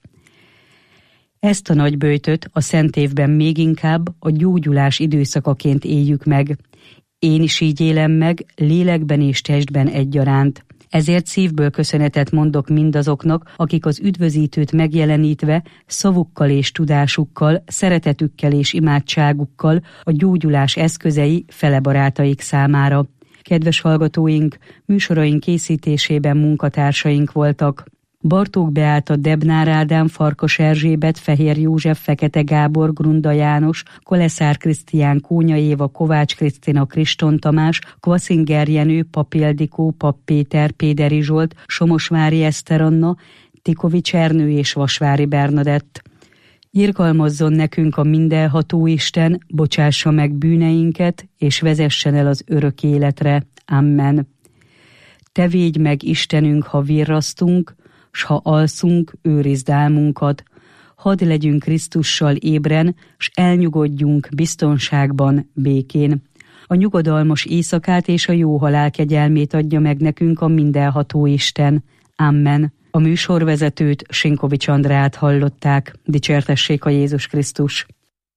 Ezt a nagyböjtöt a szent évben még inkább a gyógyulás időszakaként éljük meg. Én is így élem meg, lélekben és testben egyaránt. Ezért szívből köszönetet mondok mindazoknak, akik az üdvözítőt megjelenítve, szavukkal és tudásukkal, szeretetükkel és imádságukkal a gyógyulás eszközei fele barátaik számára. Kedves hallgatóink, műsoraink készítésében munkatársaink voltak: Bartók Beáta, Debnár Ádám, Farkas Erzsébet, Fehér József, Fekete Gábor, Grunda János, Koleszár Krisztián, Kónya Éva, Kovács Krisztina, Kriston Tamás, Kvaszinger Jenő, Pap Ildikó, Pap Péter, Péderi Zsolt, Somosvári Eszter Anna, Tikovics Ernő és Vasvári Bernadett. Irgalmazzon nekünk a mindenható Isten, bocsássa meg bűneinket, és vezessen el az örök életre. Amen. Te védj meg, Istenünk, ha virrasztunk, s ha alszunk, őrizd álmunkat. Hadd legyünk Krisztussal ébren, s elnyugodjunk biztonságban, békén. A nyugodalmas éjszakát és a jó halál kegyelmét adja meg nekünk a mindenható Isten. Amen. A műsorvezetőt, Sinkovics Andrát hallották. Dicsértessék a Jézus Krisztus!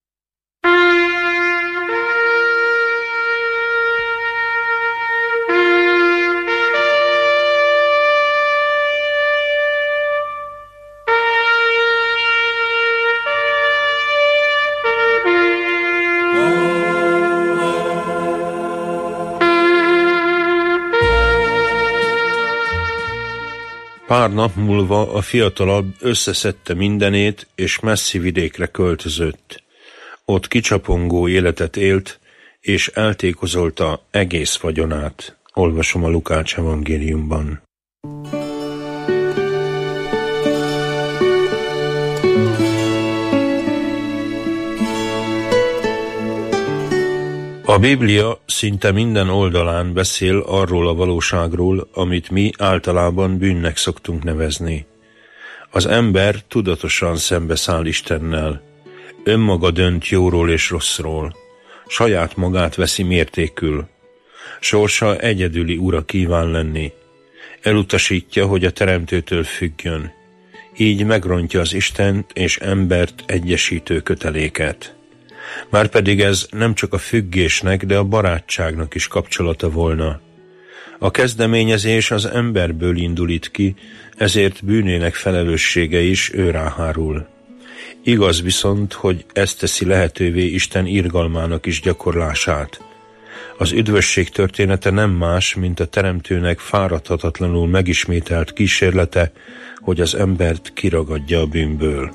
Pár nap múlva a fiatalabb összeszedte mindenét, és messzi vidékre költözött. Ott kicsapongó életet élt, és eltékozolta egész vagyonát. Olvasom a Lukács evangéliumban. A Biblia szinte minden oldalán beszél arról a valóságról, amit mi általában bűnnek szoktunk nevezni. Az ember tudatosan szembeszáll Istennel. Önmaga dönt jóról és rosszról. Saját magát veszi mértékül. Sorsa egyedüli ura kíván lenni. Elutasítja, hogy a Teremtőtől függjön. Így megrontja az Istent és embert egyesítő köteléket. Márpedig ez nem csak a függésnek, de a barátságnak is kapcsolata volna. A kezdeményezés az emberből indul itt ki, ezért bűnének felelőssége is őrá hárul. Igaz viszont, hogy ez teszi lehetővé Isten irgalmának is gyakorlását. Az üdvösség története nem más, mint a Teremtőnek fáradhatatlanul megismételt kísérlete, hogy az embert kiragadja a bűnből.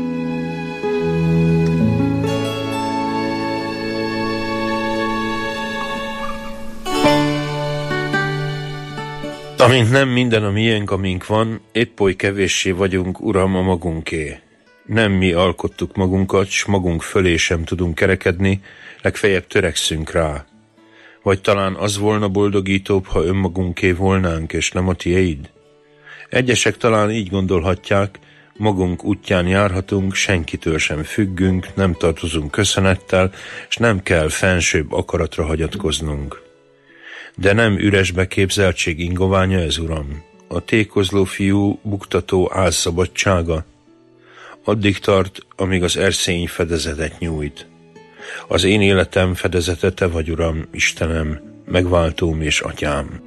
Amint nem minden a miénk, amink van, épp oly kevéssé vagyunk, Uram, a magunké. Nem mi alkottuk magunkat, s magunk fölé sem tudunk kerekedni, legfeljebb törekszünk rá. Vagy talán az volna boldogítóbb, ha önmagunké volnánk, és nem a tiéd? Egyesek talán így gondolhatják, magunk útján járhatunk, senkitől sem függünk, nem tartozunk köszönettel, és nem kell fensőbb akaratra hagyatkoznunk. De nem üres beképzeltség ingoványa ez, Uram? A tékozló fiú buktató álszabadsága? Addig tart, amíg az erszény fedezetet nyújt. Az én életem fedezete te vagy, Uram, Istenem, megváltóm és atyám.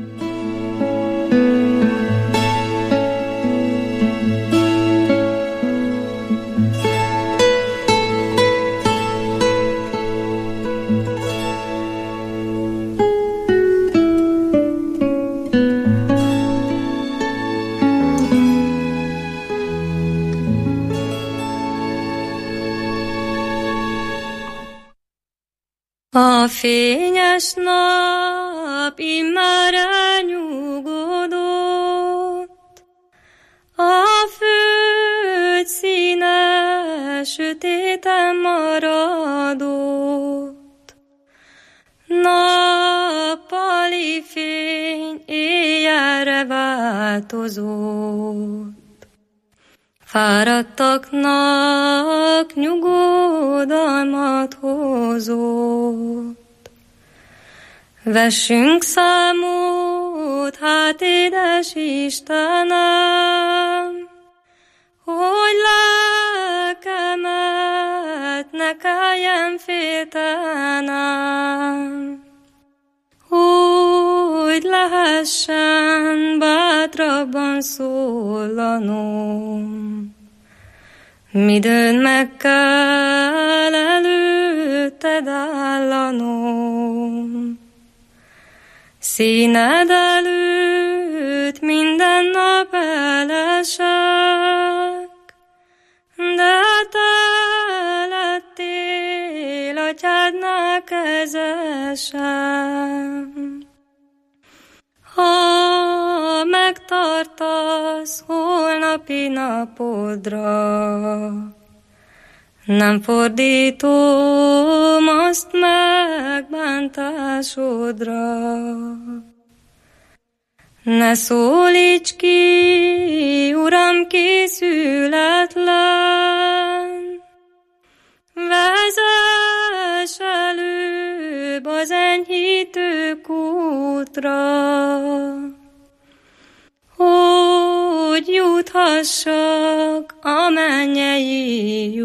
A fényes nap immár elnyugodott, a föld színe sötéten maradott. Nappali fény éjjelre változott. Fáradtaknak nyugodalmat hozott. Vessünk számot, hát édes Istenem, hogy lelkemet ne kelljen féltenem, hogy lehessen bátrabban szólanom. Midőn meg kell előtted állanom, színed előtt minden nap elesek, de te lettél atyádnál kezesem. Ha megtartasz holnapi napodra, Nem fordítom azt megbántásodra. Ne szólíts ki, Uram, készületlen, vezess előbb az enyhítő kútra, hogy juthassak a mennyei